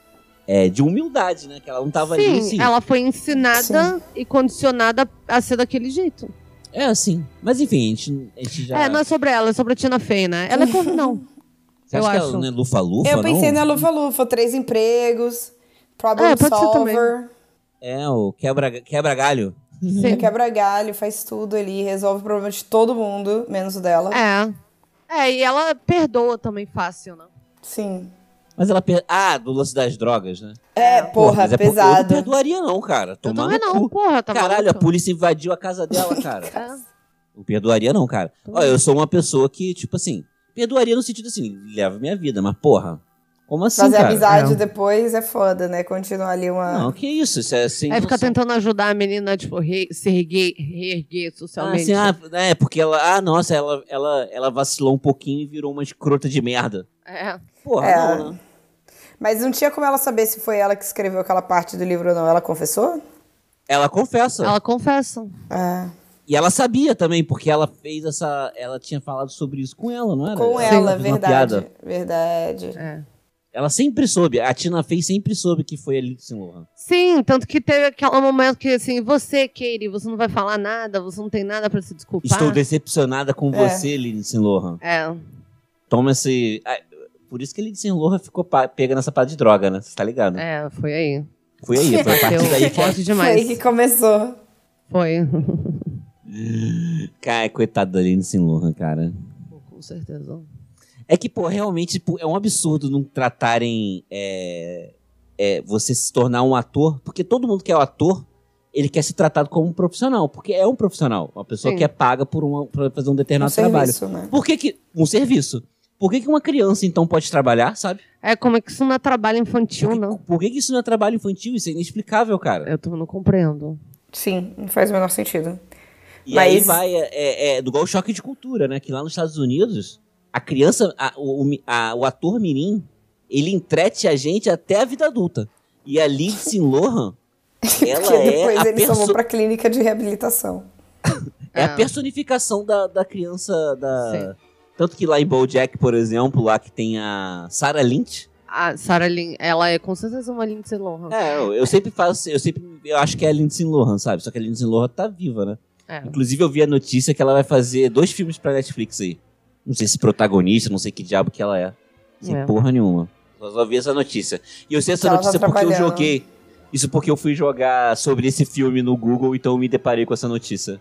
É, de humildade, né? Que ela não tava ali Sim, assim. ela foi ensinada e condicionada a ser daquele jeito. É assim. Mas enfim, a gente, a gente já. É, não é sobre ela, é sobre a Tina Fey, né? Ela é corvinal. Você eu acha que acho. ela não é lufa-lufa? Eu pensei não? na Lufa-Lufa, três empregos, problem É, pode ser solver, É, o quebra- quebra-galho. Sim. quebra galho, faz tudo ali, resolve o problema de todo mundo, menos o dela. É. É, e ela perdoa também fácil, né? Sim. Mas ela. Per... Ah, do lance das drogas, né? É, porra, mas é porque Eu não pesado. perdoaria, não, cara. Eu Tomar também no não, cu. porra, tá Caralho, a maluca? polícia invadiu a casa dela, cara. É. Não perdoaria, não, cara. Olha, eu sou uma pessoa que, tipo assim, perdoaria no sentido assim, leva minha vida, mas porra, como assim, Fazer cara? amizade É. depois é foda, né? Continuar ali uma... Não, que isso, isso é assim. Aí fica tentando ajudar a menina, tipo, re se reerguer, reerguer Ah, socialmente. assim, ah, é, porque ela, ah, nossa, ela, ela, ela vacilou um pouquinho e virou uma escrota de merda. É. Porra, É. não, né? Mas não tinha como ela saber se foi ela que escreveu aquela parte do livro ou não. Ela confessou? Ela confessa. Ela confessa. Ah, E ela sabia também, porque ela fez essa. Ela tinha falado sobre isso com ela, não era? com Ela ela, fez uma verdade. piada. Verdade. É. Ela sempre soube, a Tina Fey sempre soube que foi a Lindsay Lohan. Sim, tanto que teve aquele momento que, assim, você, Katie, você não vai falar nada, você não tem nada pra se desculpar. Estou decepcionada com É. você, Lindsay Lohan. É. Toma esse. Ah, por isso que a Lindsay Lohan ficou pa- pegando essa parada de droga, né? Você tá ligado? É, foi aí. Foi aí, foi a partir Deu daí que. forte Foi demais. aí que começou. Foi. Cara, coitado da Lindsay Lohan, cara. Com certeza. É que, pô, realmente tipo, é um absurdo não tratarem é, é, você se tornar um ator, porque todo mundo que é um ator, ele quer ser tratado como um profissional, porque é um profissional, uma pessoa Sim. que é paga por uma, pra fazer um Um determinado trabalho. serviço, né? Por que que... Um serviço. Por que que uma criança, então, pode trabalhar, sabe? É, como é que isso não é trabalho infantil, Por que, não? por que que isso não é trabalho infantil? Isso é inexplicável, cara. Eu também não compreendo. Sim, não faz o menor sentido. E Mas- aí vai, é, é, é do igual o choque de cultura, né? Que lá nos Estados Unidos, a criança, a- o, o, a- o ator mirim, ele entrete a gente até a vida adulta. E a Lindsay Lohan, ela Porque depois é, a, eles só vão perso pra clínica de reabilitação. é a É. personificação da, da criança. Da... Sim. Tanto que lá em BoJack, por exemplo, lá que tem a Sarah Lynch. A Sarah Lynn, ela é com certeza uma Lindsay Lohan. É, eu, eu sempre faço, eu sempre eu acho que é a Lindsay Lohan, sabe? Só que a Lindsay Lohan tá viva, né? É. Inclusive, eu vi a notícia que ela vai fazer dois filmes pra Netflix aí. Não sei se protagonista, não sei que diabo que ela é. Não sei É. porra nenhuma. Só, só vi essa notícia. E eu sei essa Que ela tá notícia porque eu trabalhando. joguei. Isso porque eu fui jogar sobre esse filme no Google, então eu me deparei com essa notícia.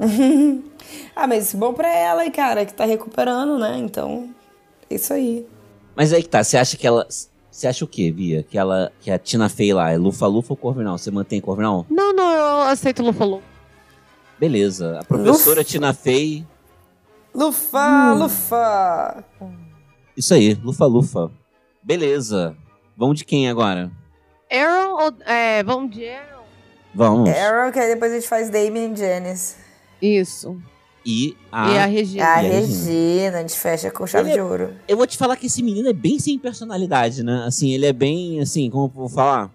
Ah, mas bom pra ela, cara, que tá recuperando, né? Então, isso aí. Mas aí que tá, você acha que ela. Você acha o quê, Bia? Que, ela, que a Tina Fey lá é lufa-lufa ou Corvinal? Você mantém Corvinal? Não, não, eu aceito o Lufa-Lu. Beleza. A professora Lufa. Tina Fey. Lufa, lufa! Isso aí, lufa-lufa. Beleza. Vamos de quem agora? Aaron ou... É, vamos de Aaron? Vamos. Arrow, que aí depois a gente faz Damien e Janice. Isso. E a. E a Regina. Ah, E a Regina, a gente fecha com chave Ele de ouro. Eu vou te falar que esse menino é bem sem personalidade, né? Assim, ele é bem, assim, como eu vou falar?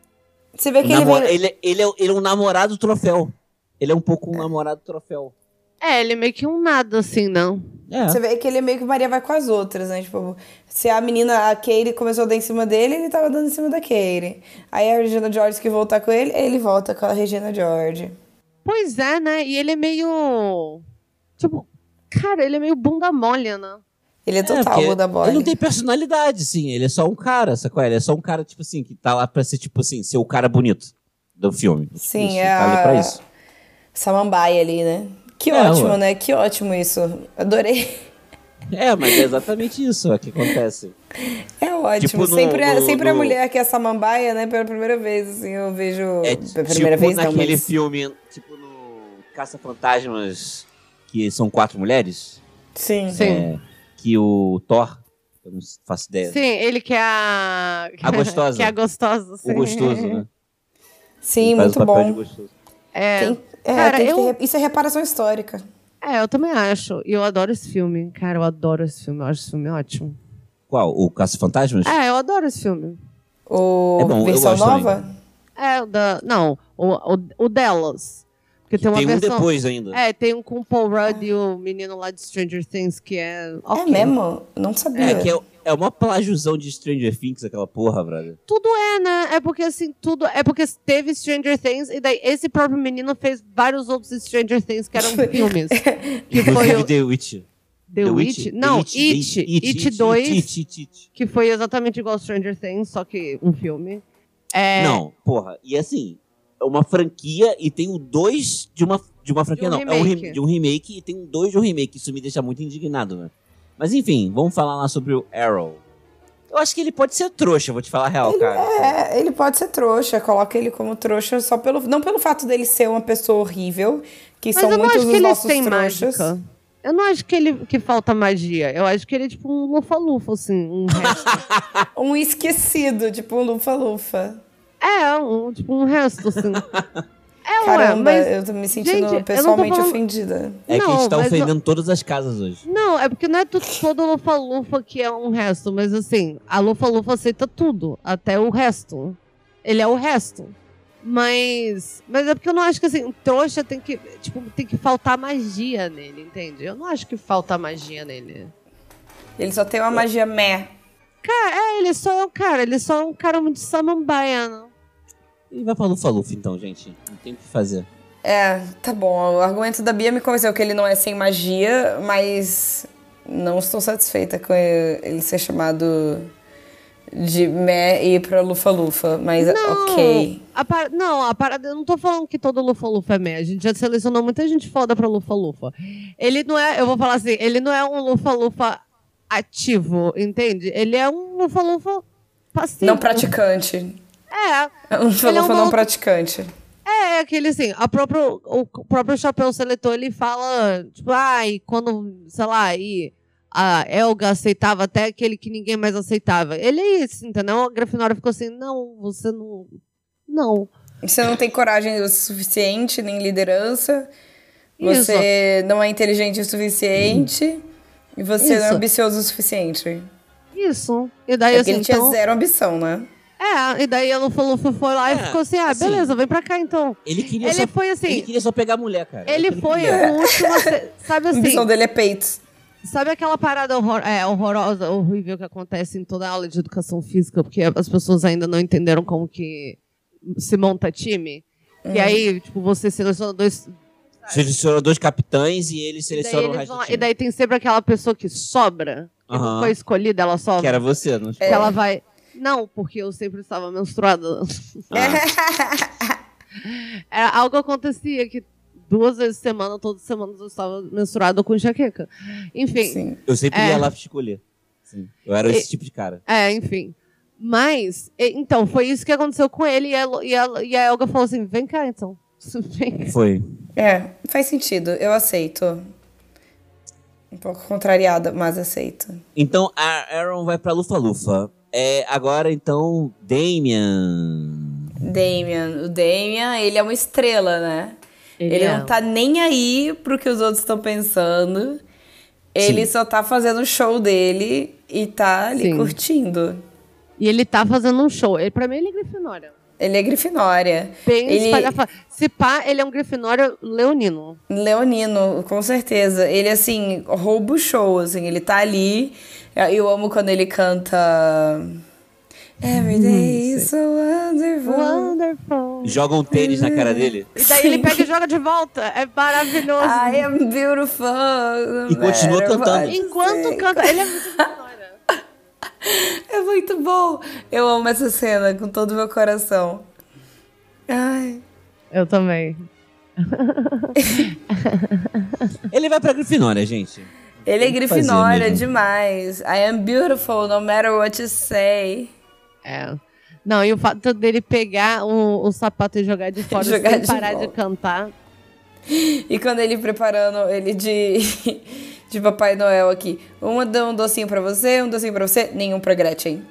Você vê que Um ele namo- veio... ele, ele, é, ele é um namorado troféu. Ele é um pouco um namorado troféu. É, ele é meio que um nada, assim, não? É. Você vê que ele é meio que Maria vai com as outras, né? Tipo, se a menina, a Katie, começou a dar em cima dele, ele tava dando em cima da Katie. Aí a Regina George que voltar com ele, ele volta com a Regina George. Pois é, né? E ele é meio... Tipo, cara, ele é meio bunda mole, né? Ele é total porque bunda mole. Ele não tem personalidade, assim. Ele é só um cara, sacou? Ele é só um cara, tipo assim, que tá lá pra ser, tipo assim, ser o cara bonito do filme. Sim, isso, é tá ali a... pra isso. Samambaia ali, né? Que É, ótimo, ué. né? Que ótimo isso. Adorei. É, mas é exatamente isso ó, que acontece. É ótimo. Tipo no- sempre a, no- sempre no- a mulher que é samambaia, né? Pela primeira vez, assim, eu vejo... É Pela primeira tipo vez não, naquele mas... filme, tipo no Caça-Fantasmas, que são quatro mulheres. Sim. Sim. É, que o Thor, eu não faço ideia. Sim, ele que é a... A gostosa. que é a gostosa, sim. O gostoso, né? Sim, Ele faz muito o papel de bom. gostoso. É, Tem, é, cara, tem que eu... ter re- isso é reparação histórica. É, eu também acho. E eu adoro esse filme. Cara, eu adoro esse filme. Eu acho esse filme ótimo. Qual? O Caça-Fantasmas? É, eu adoro esse filme. O É bom, eu versão gosto nova? É, o da... Não, o, o, o delas. Porque tem uma Tem um versão... depois ainda. É, tem um com o Paul Rudd e o menino lá de Stranger Things, que é... É ok. mesmo? Não sabia. É, que é, é uma plágiozão de Stranger Things, aquela porra, brother. Tudo é, né? É porque, assim, tudo... É porque teve Stranger Things e daí esse próprio menino fez vários outros Stranger Things que eram filmes. Que foi Inclusive o The Witch. The Witch? Não, It. It dois, It, It, It. que foi exatamente igual Stranger Things, só que um filme. É... Não, porra. E assim, é uma franquia e tem o dois de uma, de uma franquia, De um não. É um remake. re- de um remake e tem um dois de um remake. Isso me deixa muito indignado, né? Mas enfim, vamos falar lá sobre o Arrow. Eu acho que ele pode ser trouxa, vou te falar a real, cara. É, ele pode ser trouxa. Coloca ele como trouxa só pelo... Não pelo fato dele ser uma pessoa horrível, que Mas são eu não muitos acho que dos ele nossos tem trouxas. mágica. Eu não acho que ele que falta magia. Eu acho que ele é tipo um lufa-lufa, assim, um resto. Um esquecido, tipo um lufa-lufa. É, um, tipo um resto, assim. É, Caramba, ué, mas... eu tô me sentindo gente, eu não tô pessoalmente falando- ofendida. É que a Não, gente tá mas ofendendo todas as casas hoje. Não, é porque não é tu- todo lufa-lufa que é um resto, mas assim, a lufa-lufa aceita tudo, até o resto. Ele é o resto. Mas, mas é porque eu não acho que assim, o trouxa tem que, tipo, tem que faltar magia nele, entende? Eu não acho que falta magia nele. Ele só tem uma magia meh. Cara, é, ele só é um cara, ele só é um cara muito samambaia, não? E vai pra Lufa-Lufa então, gente. Não tem o que fazer. É, tá bom. O argumento da Bia me convenceu que ele não é sem magia, mas não estou satisfeita com ele ser chamado de meh e ir pra lufa-lufa. Mas ok. A par... Não, a parada, eu não tô falando que todo lufa-lufa é meh. A gente já selecionou muita gente foda pra lufa-lufa. Ele não é, eu vou falar assim, ele não é um lufa-lufa ativo, entende? Ele é um lufa-lufa passivo. Não praticante. É. Um lufa-lufa Ele é um não maluco- praticante. É, aquele assim, a próprio, o próprio Chapéu Seletor, ele fala, tipo, ai, quando, sei lá, aí a Elga aceitava até aquele que ninguém mais aceitava. Ele é isso, entendeu? A Grifinória ficou assim, não, você não... Não. Você não tem coragem o suficiente, nem liderança. Você não é inteligente o suficiente. E você não é Isso. ambicioso o suficiente. Isso. E daí, É porque assim, ele tinha então... zero ambição, né? É, e daí a Lufa Lufa foi lá e É, ficou assim, ah, assim, beleza, vem pra cá então. Ele queria Ele só, foi assim- Ele queria só pegar a mulher, cara. Ele É o que foi queria. o último a ser, sabe A assim, ambição dele é peitos. sabe aquela parada horror, é, horrorosa, horrível que acontece em toda aula de educação física, porque as pessoas ainda não entenderam como que se monta time? Hum. E aí, tipo, você seleciona dois... Selecionou dois capitães e ele E daí, selecionou o eles resto vão do lá- time. e daí tem sempre aquela pessoa que sobra, que não Aham. foi escolhida, ela sobra. Que era você, não Que ela vai... Não, porque eu sempre estava menstruada. Ah. Era algo acontecia que duas vezes por semana, todas as semanas eu estava menstruada com enxaqueca. Enfim, Sim. Eu sempre É. ia lá escolher. Sim. Eu era esse tipo de cara. é, enfim. Mas, e- então, foi isso que aconteceu com ele e a, e a, e a Elga falou assim, vem cá então. Vem. Foi. É, faz sentido. Eu aceito. Um pouco contrariada, mas aceito. Então a Aaron vai pra Lufa-Lufa. É, agora, então, Damian. Damian. O Damian, ele é uma estrela, né? Ele Ele, é. não tá nem aí pro que os outros estão pensando. Ele Sim. só tá fazendo o show dele e tá ali Sim. curtindo. E ele tá fazendo um show. Ele, pra mim, ele é Grifinória. Ele é Grifinória. Bem ele... espalhafatoso. Se pá, ele é um Grifinória leonino. Leonino, com certeza. Ele, assim, rouba o show, assim. Ele tá ali. Eu amo quando ele canta... Every day is so wonderful. Wonderful. Joga um tênis na cara dele. E daí ele pega e joga de volta. É maravilhoso. I am beautiful. E continua cantando. Enquanto canta. Ele é muito Grifinória. É muito bom. Eu amo essa cena com todo o meu coração. Ai. Eu também. Ele vai pra Grifinória, gente. Ele é Grifinória fazer demais. I am beautiful no matter what you say. É. Não, e o fato dele pegar o, o sapato e jogar de fora Jogar sem de parar volta. de cantar. E quando ele preparando ele de, de Papai Noel aqui. Um, um docinho pra você, um docinho pra você, nenhum pra Gretchen.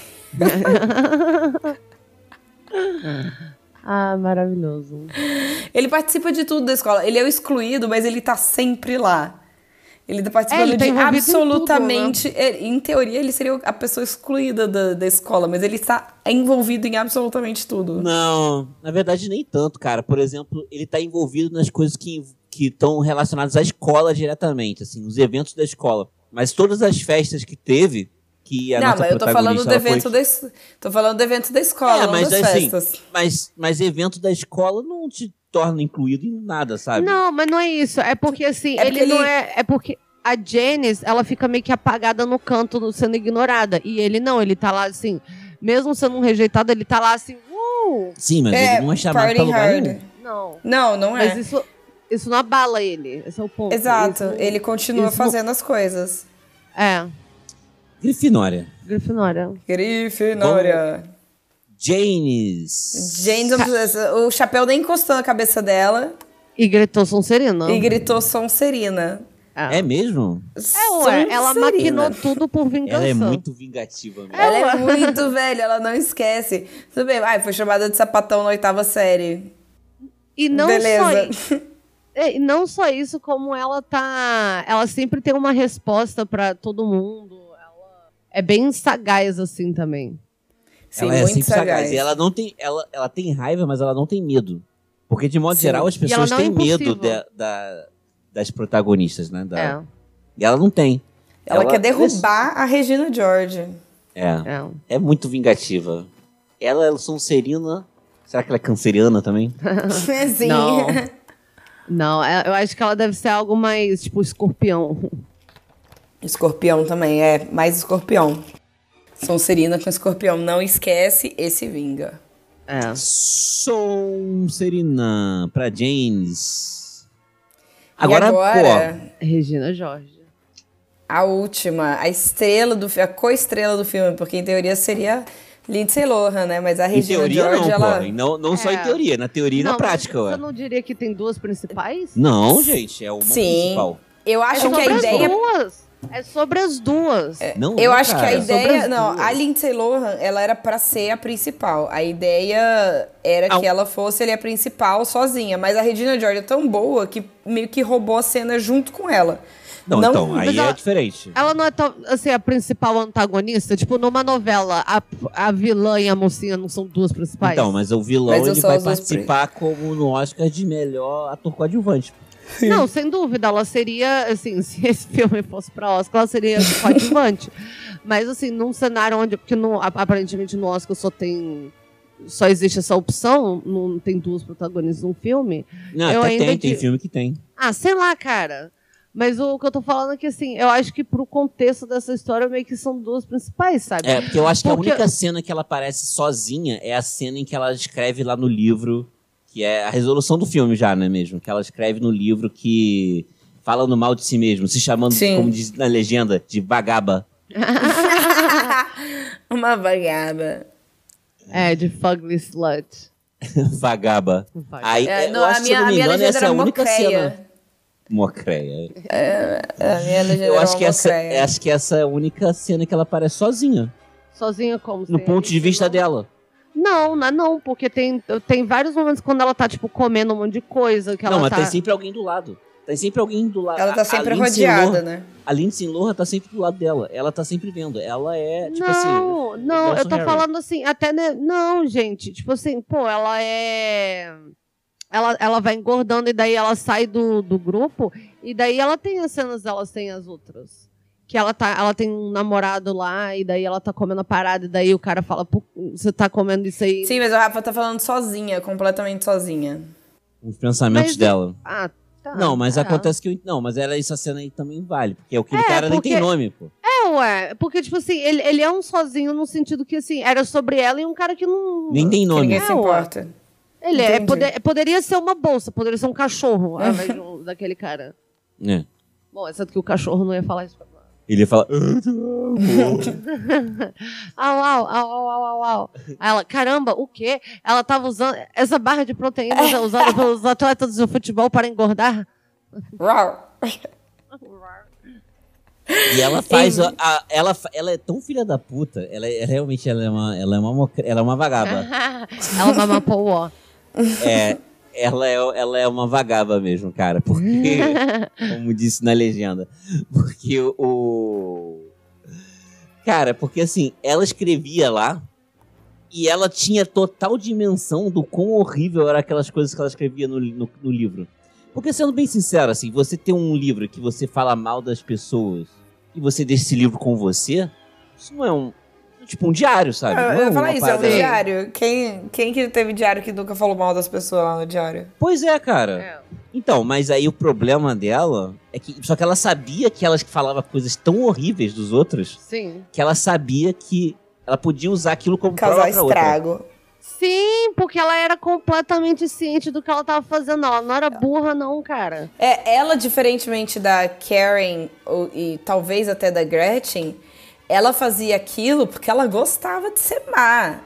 Ah, maravilhoso. Ele participa de tudo da escola. Ele é o excluído, mas ele tá sempre lá. Ele tá participando É, ele tá de envolvido em absolutamente... ele- em teoria, ele seria a pessoa excluída da, da escola, mas ele está envolvido em absolutamente tudo. Não, na verdade nem tanto, cara. Por exemplo, ele tá envolvido nas coisas que que estão relacionadas à escola diretamente, assim, os eventos da escola. Mas todas as festas que teve, que a não, nossa mas eu tô falando do protagonista, ela evento foi... da es- tô falando do evento da escola, É, não mas das assim, festas. mas, mas evento da escola não te torna incluído em nada, sabe? Não, mas não é isso. É porque, assim, É ele, porque não ele- é... É porque a Janice, ela fica meio que apagada no canto, sendo ignorada. E ele não, ele tá lá, assim... Mesmo sendo um rejeitado, ele tá lá, assim... Uh! Sim, mas É, ele não é chamado party pra lugar hard. nenhum. Não. Não, não é. Mas isso, isso não abala ele. Esse é o ponto. Exato, Isso- ele continua isso não- fazendo as coisas. É, Grifinória. Grifinória. Grifinória. Janis. Jane, não precisa- o chapéu nem encostou na cabeça dela E gritou Sonserina. e gritou Sonserina. É mesmo? É, ué, ela Sonserina. maquinou tudo por vingança. Ela é muito vingativa mesmo. Ela é muito velha, ela não esquece. Tudo bem, ai, foi chamada de sapatão na oitava série. E não Beleza. só isso. E não só isso, como ela tá. Ela sempre tem uma resposta pra todo mundo. Ela é bem sagaz, assim, também. Sim, ela é muito sempre sagaz. sagaz. E ela não tem, ela, ela tem raiva, mas ela não tem medo. Porque, de modo Sim. geral, as E pessoas ela não é têm medo impulsiva. da, da- das protagonistas, né? Da- É, E ela não tem. Ela, quer derrubar a Regina George. É. é. É muito vingativa. Ela é Sonserina. Será que ela é canceriana também? Sim. Não. Não, é- eu acho que ela deve ser algo mais, tipo, escorpião. Escorpião também, é mais escorpião. Sonserina com escorpião. Não esquece, esse vinga. É. Sonserina pra James. Agora, e agora, Regina Jorge. a última, a estrela do filme, a co-estrela do filme, porque em teoria seria Lindsay Lohan, né? Mas a pô, em Regina teoria George, não, ela... pô. E Não, não só É. em teoria, na teoria e na Não, prática, Você ué. não diria que tem duas principais? Não, gente, é uma Sim. principal. Eu É acho sobre que a as ideia... duas. É sobre as duas. Não, Eu é, acho que a cara. Sobre ideia... as Não, duas. a Lindsay Lohan, ela era pra ser a principal. A ideia era Ah, que ela fosse ali a principal sozinha. Mas a Regina George é tão boa que meio que roubou a cena junto com ela. Não, Não, então, aí mas ela- é diferente. Ela não é tão, assim, a principal antagonista? Tipo, numa novela, a, a vilã e a mocinha não são duas principais? Então, mas o vilão Mas eu ele sou vai as duas participar como no Oscar de melhor ator coadjuvante. Não, sem dúvida. Ela seria, assim, se esse filme fosse pra Oscar, ela seria coadjuvante. Mas, assim, num cenário onde... Porque no, aparentemente no Oscar só tem... Só existe essa opção, não tem duas protagonistas num filme. Não, Eu até ainda tem, tem digo- filme que tem. Ah, sei lá, cara. Mas o que eu tô falando é que, assim, eu acho que pro contexto dessa história, meio que são duas principais, sabe? É, porque eu acho que Porque- a única cena que ela aparece sozinha é a cena em que ela escreve lá no livro, que é a resolução do filme já, não é mesmo? Que ela escreve no livro que fala no mal de si mesmo, se chamando, Sim. como diz na legenda, de vagaba. Uma vagaba. É, de Fugly Slut. Vagaba. Aí, É, eu não, acho a que, se eu minha, não a me minha engano, legenda essa é era a única mocreia. cena. Mocreia. A minha legenda Eu era acho que, uma essa, mocreia. acho que essa é a única cena que ela aparece sozinha. Sozinha como? No sem ponto de Alice vista Lohan? dela. Não, não, é não, porque tem, tem vários momentos quando ela tá, tipo, comendo um monte de coisa, que Não, ela mas tá... tem sempre alguém do lado. Tem sempre alguém do lado. Ela tá a- sempre a Lindsay rodeada, Lohan- né? A Lindsay Lohan tá sempre do lado dela. Ela tá sempre vendo. Ela é, tipo assim... Não, não, eu tô Harry. falando assim, até... Né, não, gente, tipo assim, pô, ela é... Ela, ela vai engordando e daí ela sai do, do grupo e daí ela tem as cenas dela sem as outras. Que ela, tá, ela tem um namorado lá e daí ela tá comendo a parada e daí o cara fala, pô, você tá comendo isso aí... Sim, mas o Rafa tá falando sozinha, completamente sozinha. Os pensamentos Mas- dela. Ah, tá. Não, mas é. acontece que... eu- Não, mas ela, essa cena aí também vale. Porque aquele É, cara nem tem porque- nome, pô. É, ué, porque, tipo assim, ele, ele é um sozinho no sentido que, assim, era sobre ela e um cara que não... Nem tem Que nome. ninguém se É, ué. importa. Ele é, Entendi. poder- poderia ser uma bolsa, poderia ser um cachorro, ao invés de um- daquele cara. É. Bom, exceto que o cachorro não ia falar isso pra Ele fala... Au, au, au, au, au, au, au. Aí ela, caramba, o quê? Ela tava usando... Essa barra de proteínas é usada pelos atletas do futebol para engordar? Rau. E ela faz... A, a- ela, fa- ela é tão filha da puta. Ela é, realmente ela é uma, ela é uma, mocre- ela é uma vagaba. Ela mamapou o ó. É, ela é, ela é uma vagaba mesmo, cara. Porque, como disse na legenda, porque o... o- Cara, porque assim, ela escrevia lá e ela tinha total dimensão do quão horrível eram aquelas coisas que ela escrevia no, no, no livro. Porque, sendo bem sincero, assim, você tem um livro que você fala mal das pessoas e você deixa esse livro com você, isso não é um... Tipo, um diário, sabe? Eu, Não eu ia uma falar isso, é um parada- diário. Quem, quem que teve diário que nunca falou mal das pessoas lá no diário? Pois é, cara. Então, mas aí o problema dela é que... Só que ela sabia que ela falava coisas tão horríveis dos outros Sim. que ela sabia que ela podia usar aquilo como Causar prova pra outra. estrago. Sim, porque ela era completamente ciente do que ela tava fazendo. Ela não era burra, não, cara. É, ela, diferentemente da Karen ou- e talvez até da Gretchen, ela fazia aquilo porque ela gostava de ser má.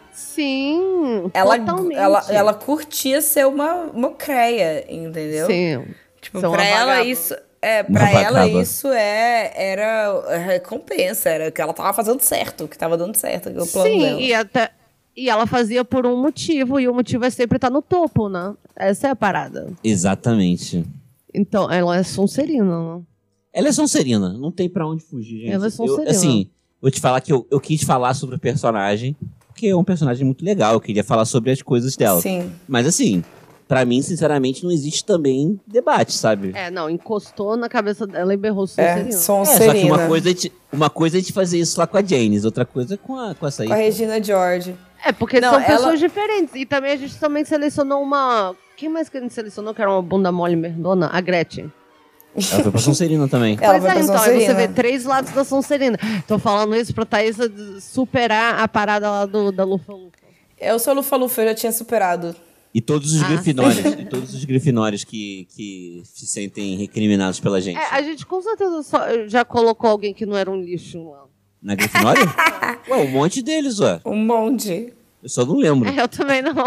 Sim, Ela, totalmente. ela, ela curtia ser uma mocreia, entendeu? Sim. Tipo, Ser uma pra ela vagaba. isso... É, Uma pra ela vagaba. isso é, era a recompensa, era que ela tava fazendo certo, que tava dando certo, o plano Sim, dela. e até... E ela fazia por um motivo, e o motivo é sempre estar no topo, né? Essa é a parada. Exatamente. Então, ela é Sonserina, né? Ela é Sonserina, não tem pra onde fugir, gente. Ela é Eu, Sonserina. assim, vou te falar que eu, eu quis falar sobre o personagem, porque é um personagem muito legal, eu queria falar sobre as coisas dela. Sim. Mas assim, pra mim, sinceramente, não existe também debate, sabe? É, não, encostou na cabeça dela e berrou É, Sonserina. É, só Sonserina. que uma coisa, é de, uma coisa é de fazer isso lá com a Janice, outra coisa é com, a, com essa aí. Com a Regina George. É, porque Não, são ela- pessoas diferentes. E também a gente também selecionou uma... Quem mais que a gente selecionou que era uma bunda mole merdona? A Gretchen. Ela foi pra Sonserina também. Ela Pois foi é, pra então, aí você Sonserina. vê três lados da Sonserina. Tô falando isso pra Thaís superar a parada lá do, da Lufa-Lufa. Eu sou Lufa-Lufa, eu já tinha superado. E todos os Ah. grifinórios, e todos os grifinórios que, que se sentem recriminados pela gente. É, a gente com certeza só, já colocou alguém que não era um lixo lá. Na Grifinória? Ué, um monte deles, ué. Um monte. Eu só não lembro. É, eu também não.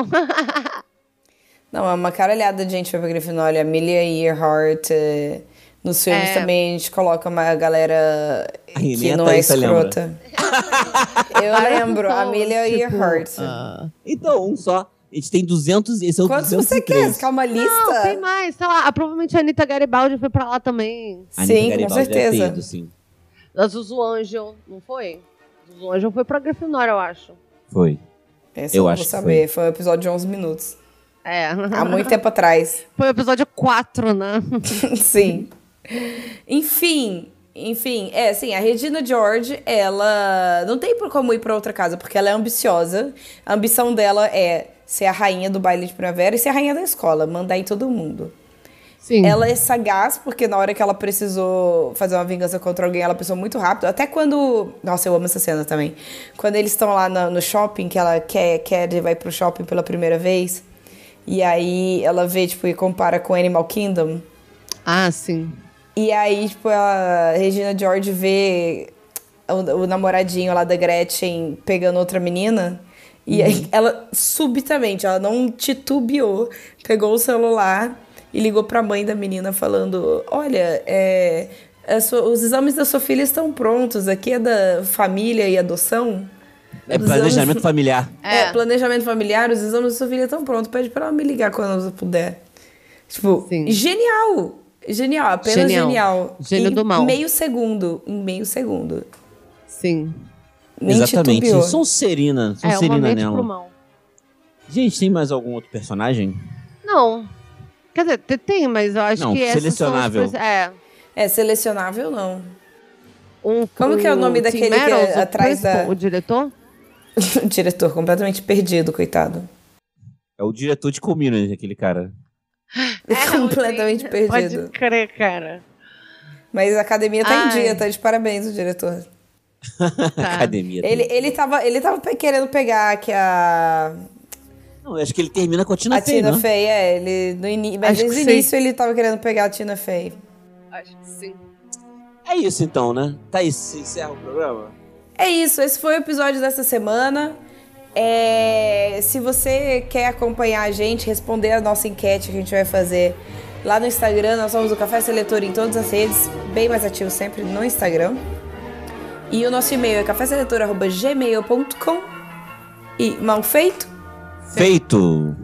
Não, é uma caralhada de gente foi pra Grifinória. Amelia Earhart. eh, Nos filmes É. também a gente coloca uma galera Ai, nem que a não é Thaís lembra. escrota. Eu lembro, Amelia Tipo, Earhart. ah. Então, um só. A gente tem duzentos, esse é o Quantos duzentos e você três. quer? Você quer uma lista? Não, tem mais. Sei lá, provavelmente a Anitta Garibaldi foi pra lá também. A Anitta Sim, com Garibaldi deve ter certeza. ido, sim. A Zuzu Angel, não foi? Zuzu Angel foi pra Grifinória, eu acho. Foi. Esse Eu eu, não acho vou que saber. Foi. um episódio de onze minutos. É. Há muito tempo atrás. Foi o episódio quatro, né? Sim. Enfim, enfim, é assim, a Regina George, ela não tem por como ir pra outra casa, porque ela é ambiciosa. A ambição dela é ser a rainha do baile de primavera e ser a rainha da escola, mandar em todo mundo. Sim. Ela é sagaz, porque na hora que ela precisou fazer uma vingança contra alguém, ela pensou muito rápido. Até quando... Nossa, eu amo essa cena também. Quando eles estão lá no, no shopping, que ela quer, quer vai pro shopping pela primeira vez, e aí ela vê, tipo, e compara com Animal Kingdom. Ah, sim. E aí, tipo, a Regina George vê o, o namoradinho lá da Gretchen pegando outra menina. E aí ela, subitamente, ela não titubeou, pegou o celular e ligou pra mãe da menina falando: olha, é, a sua- os exames da sua filha estão prontos, aqui é da família e adoção. É Os planejamento exames- familiar. É. É. planejamento familiar, os exames da sua filha estão prontos, pede pra ela me ligar quando ela puder. Tipo, Sim. genial! Genial, apenas Genial. genial. Gênio em do mal. meio segundo. Em meio segundo. Sim. Nem Exatamente. titubeou. Sonserina. É, uma Sonserina mente nela. pro mal. Gente, tem mais algum outro personagem? Não. Quer dizer, te- tem, mas eu acho Não, que essas selecionável. são as, é. É, selecionável não. O, Como que é o nome Tim daquele que é Meadows, o atrás da- principal, o diretor? O diretor completamente perdido, coitado. É o diretor de Community, aquele cara. completamente perdido. Pode crer, cara. Mas a academia tá Ai. em dia, tá de parabéns o diretor. Tá. Academia. Ele, ele, tava, ele tava pe- querendo pegar que a, Não, eu acho que ele termina com a Tina a Fey, Tina né? Fey, é, ele no ini... mas Acho que desde o sim. início ele tava querendo pegar a Tina Fey. Acho que sim. É isso então, né? Tá aí, se encerra o programa. É isso, esse foi o episódio dessa semana. É, se você quer acompanhar a gente, responder a nossa enquete que a gente vai fazer lá no Instagram, nós somos o Café Seletor em todas as redes, bem mais ativo sempre no Instagram. E o nosso e-mail é café seletor arroba gmail ponto com. E mal feito? Feito!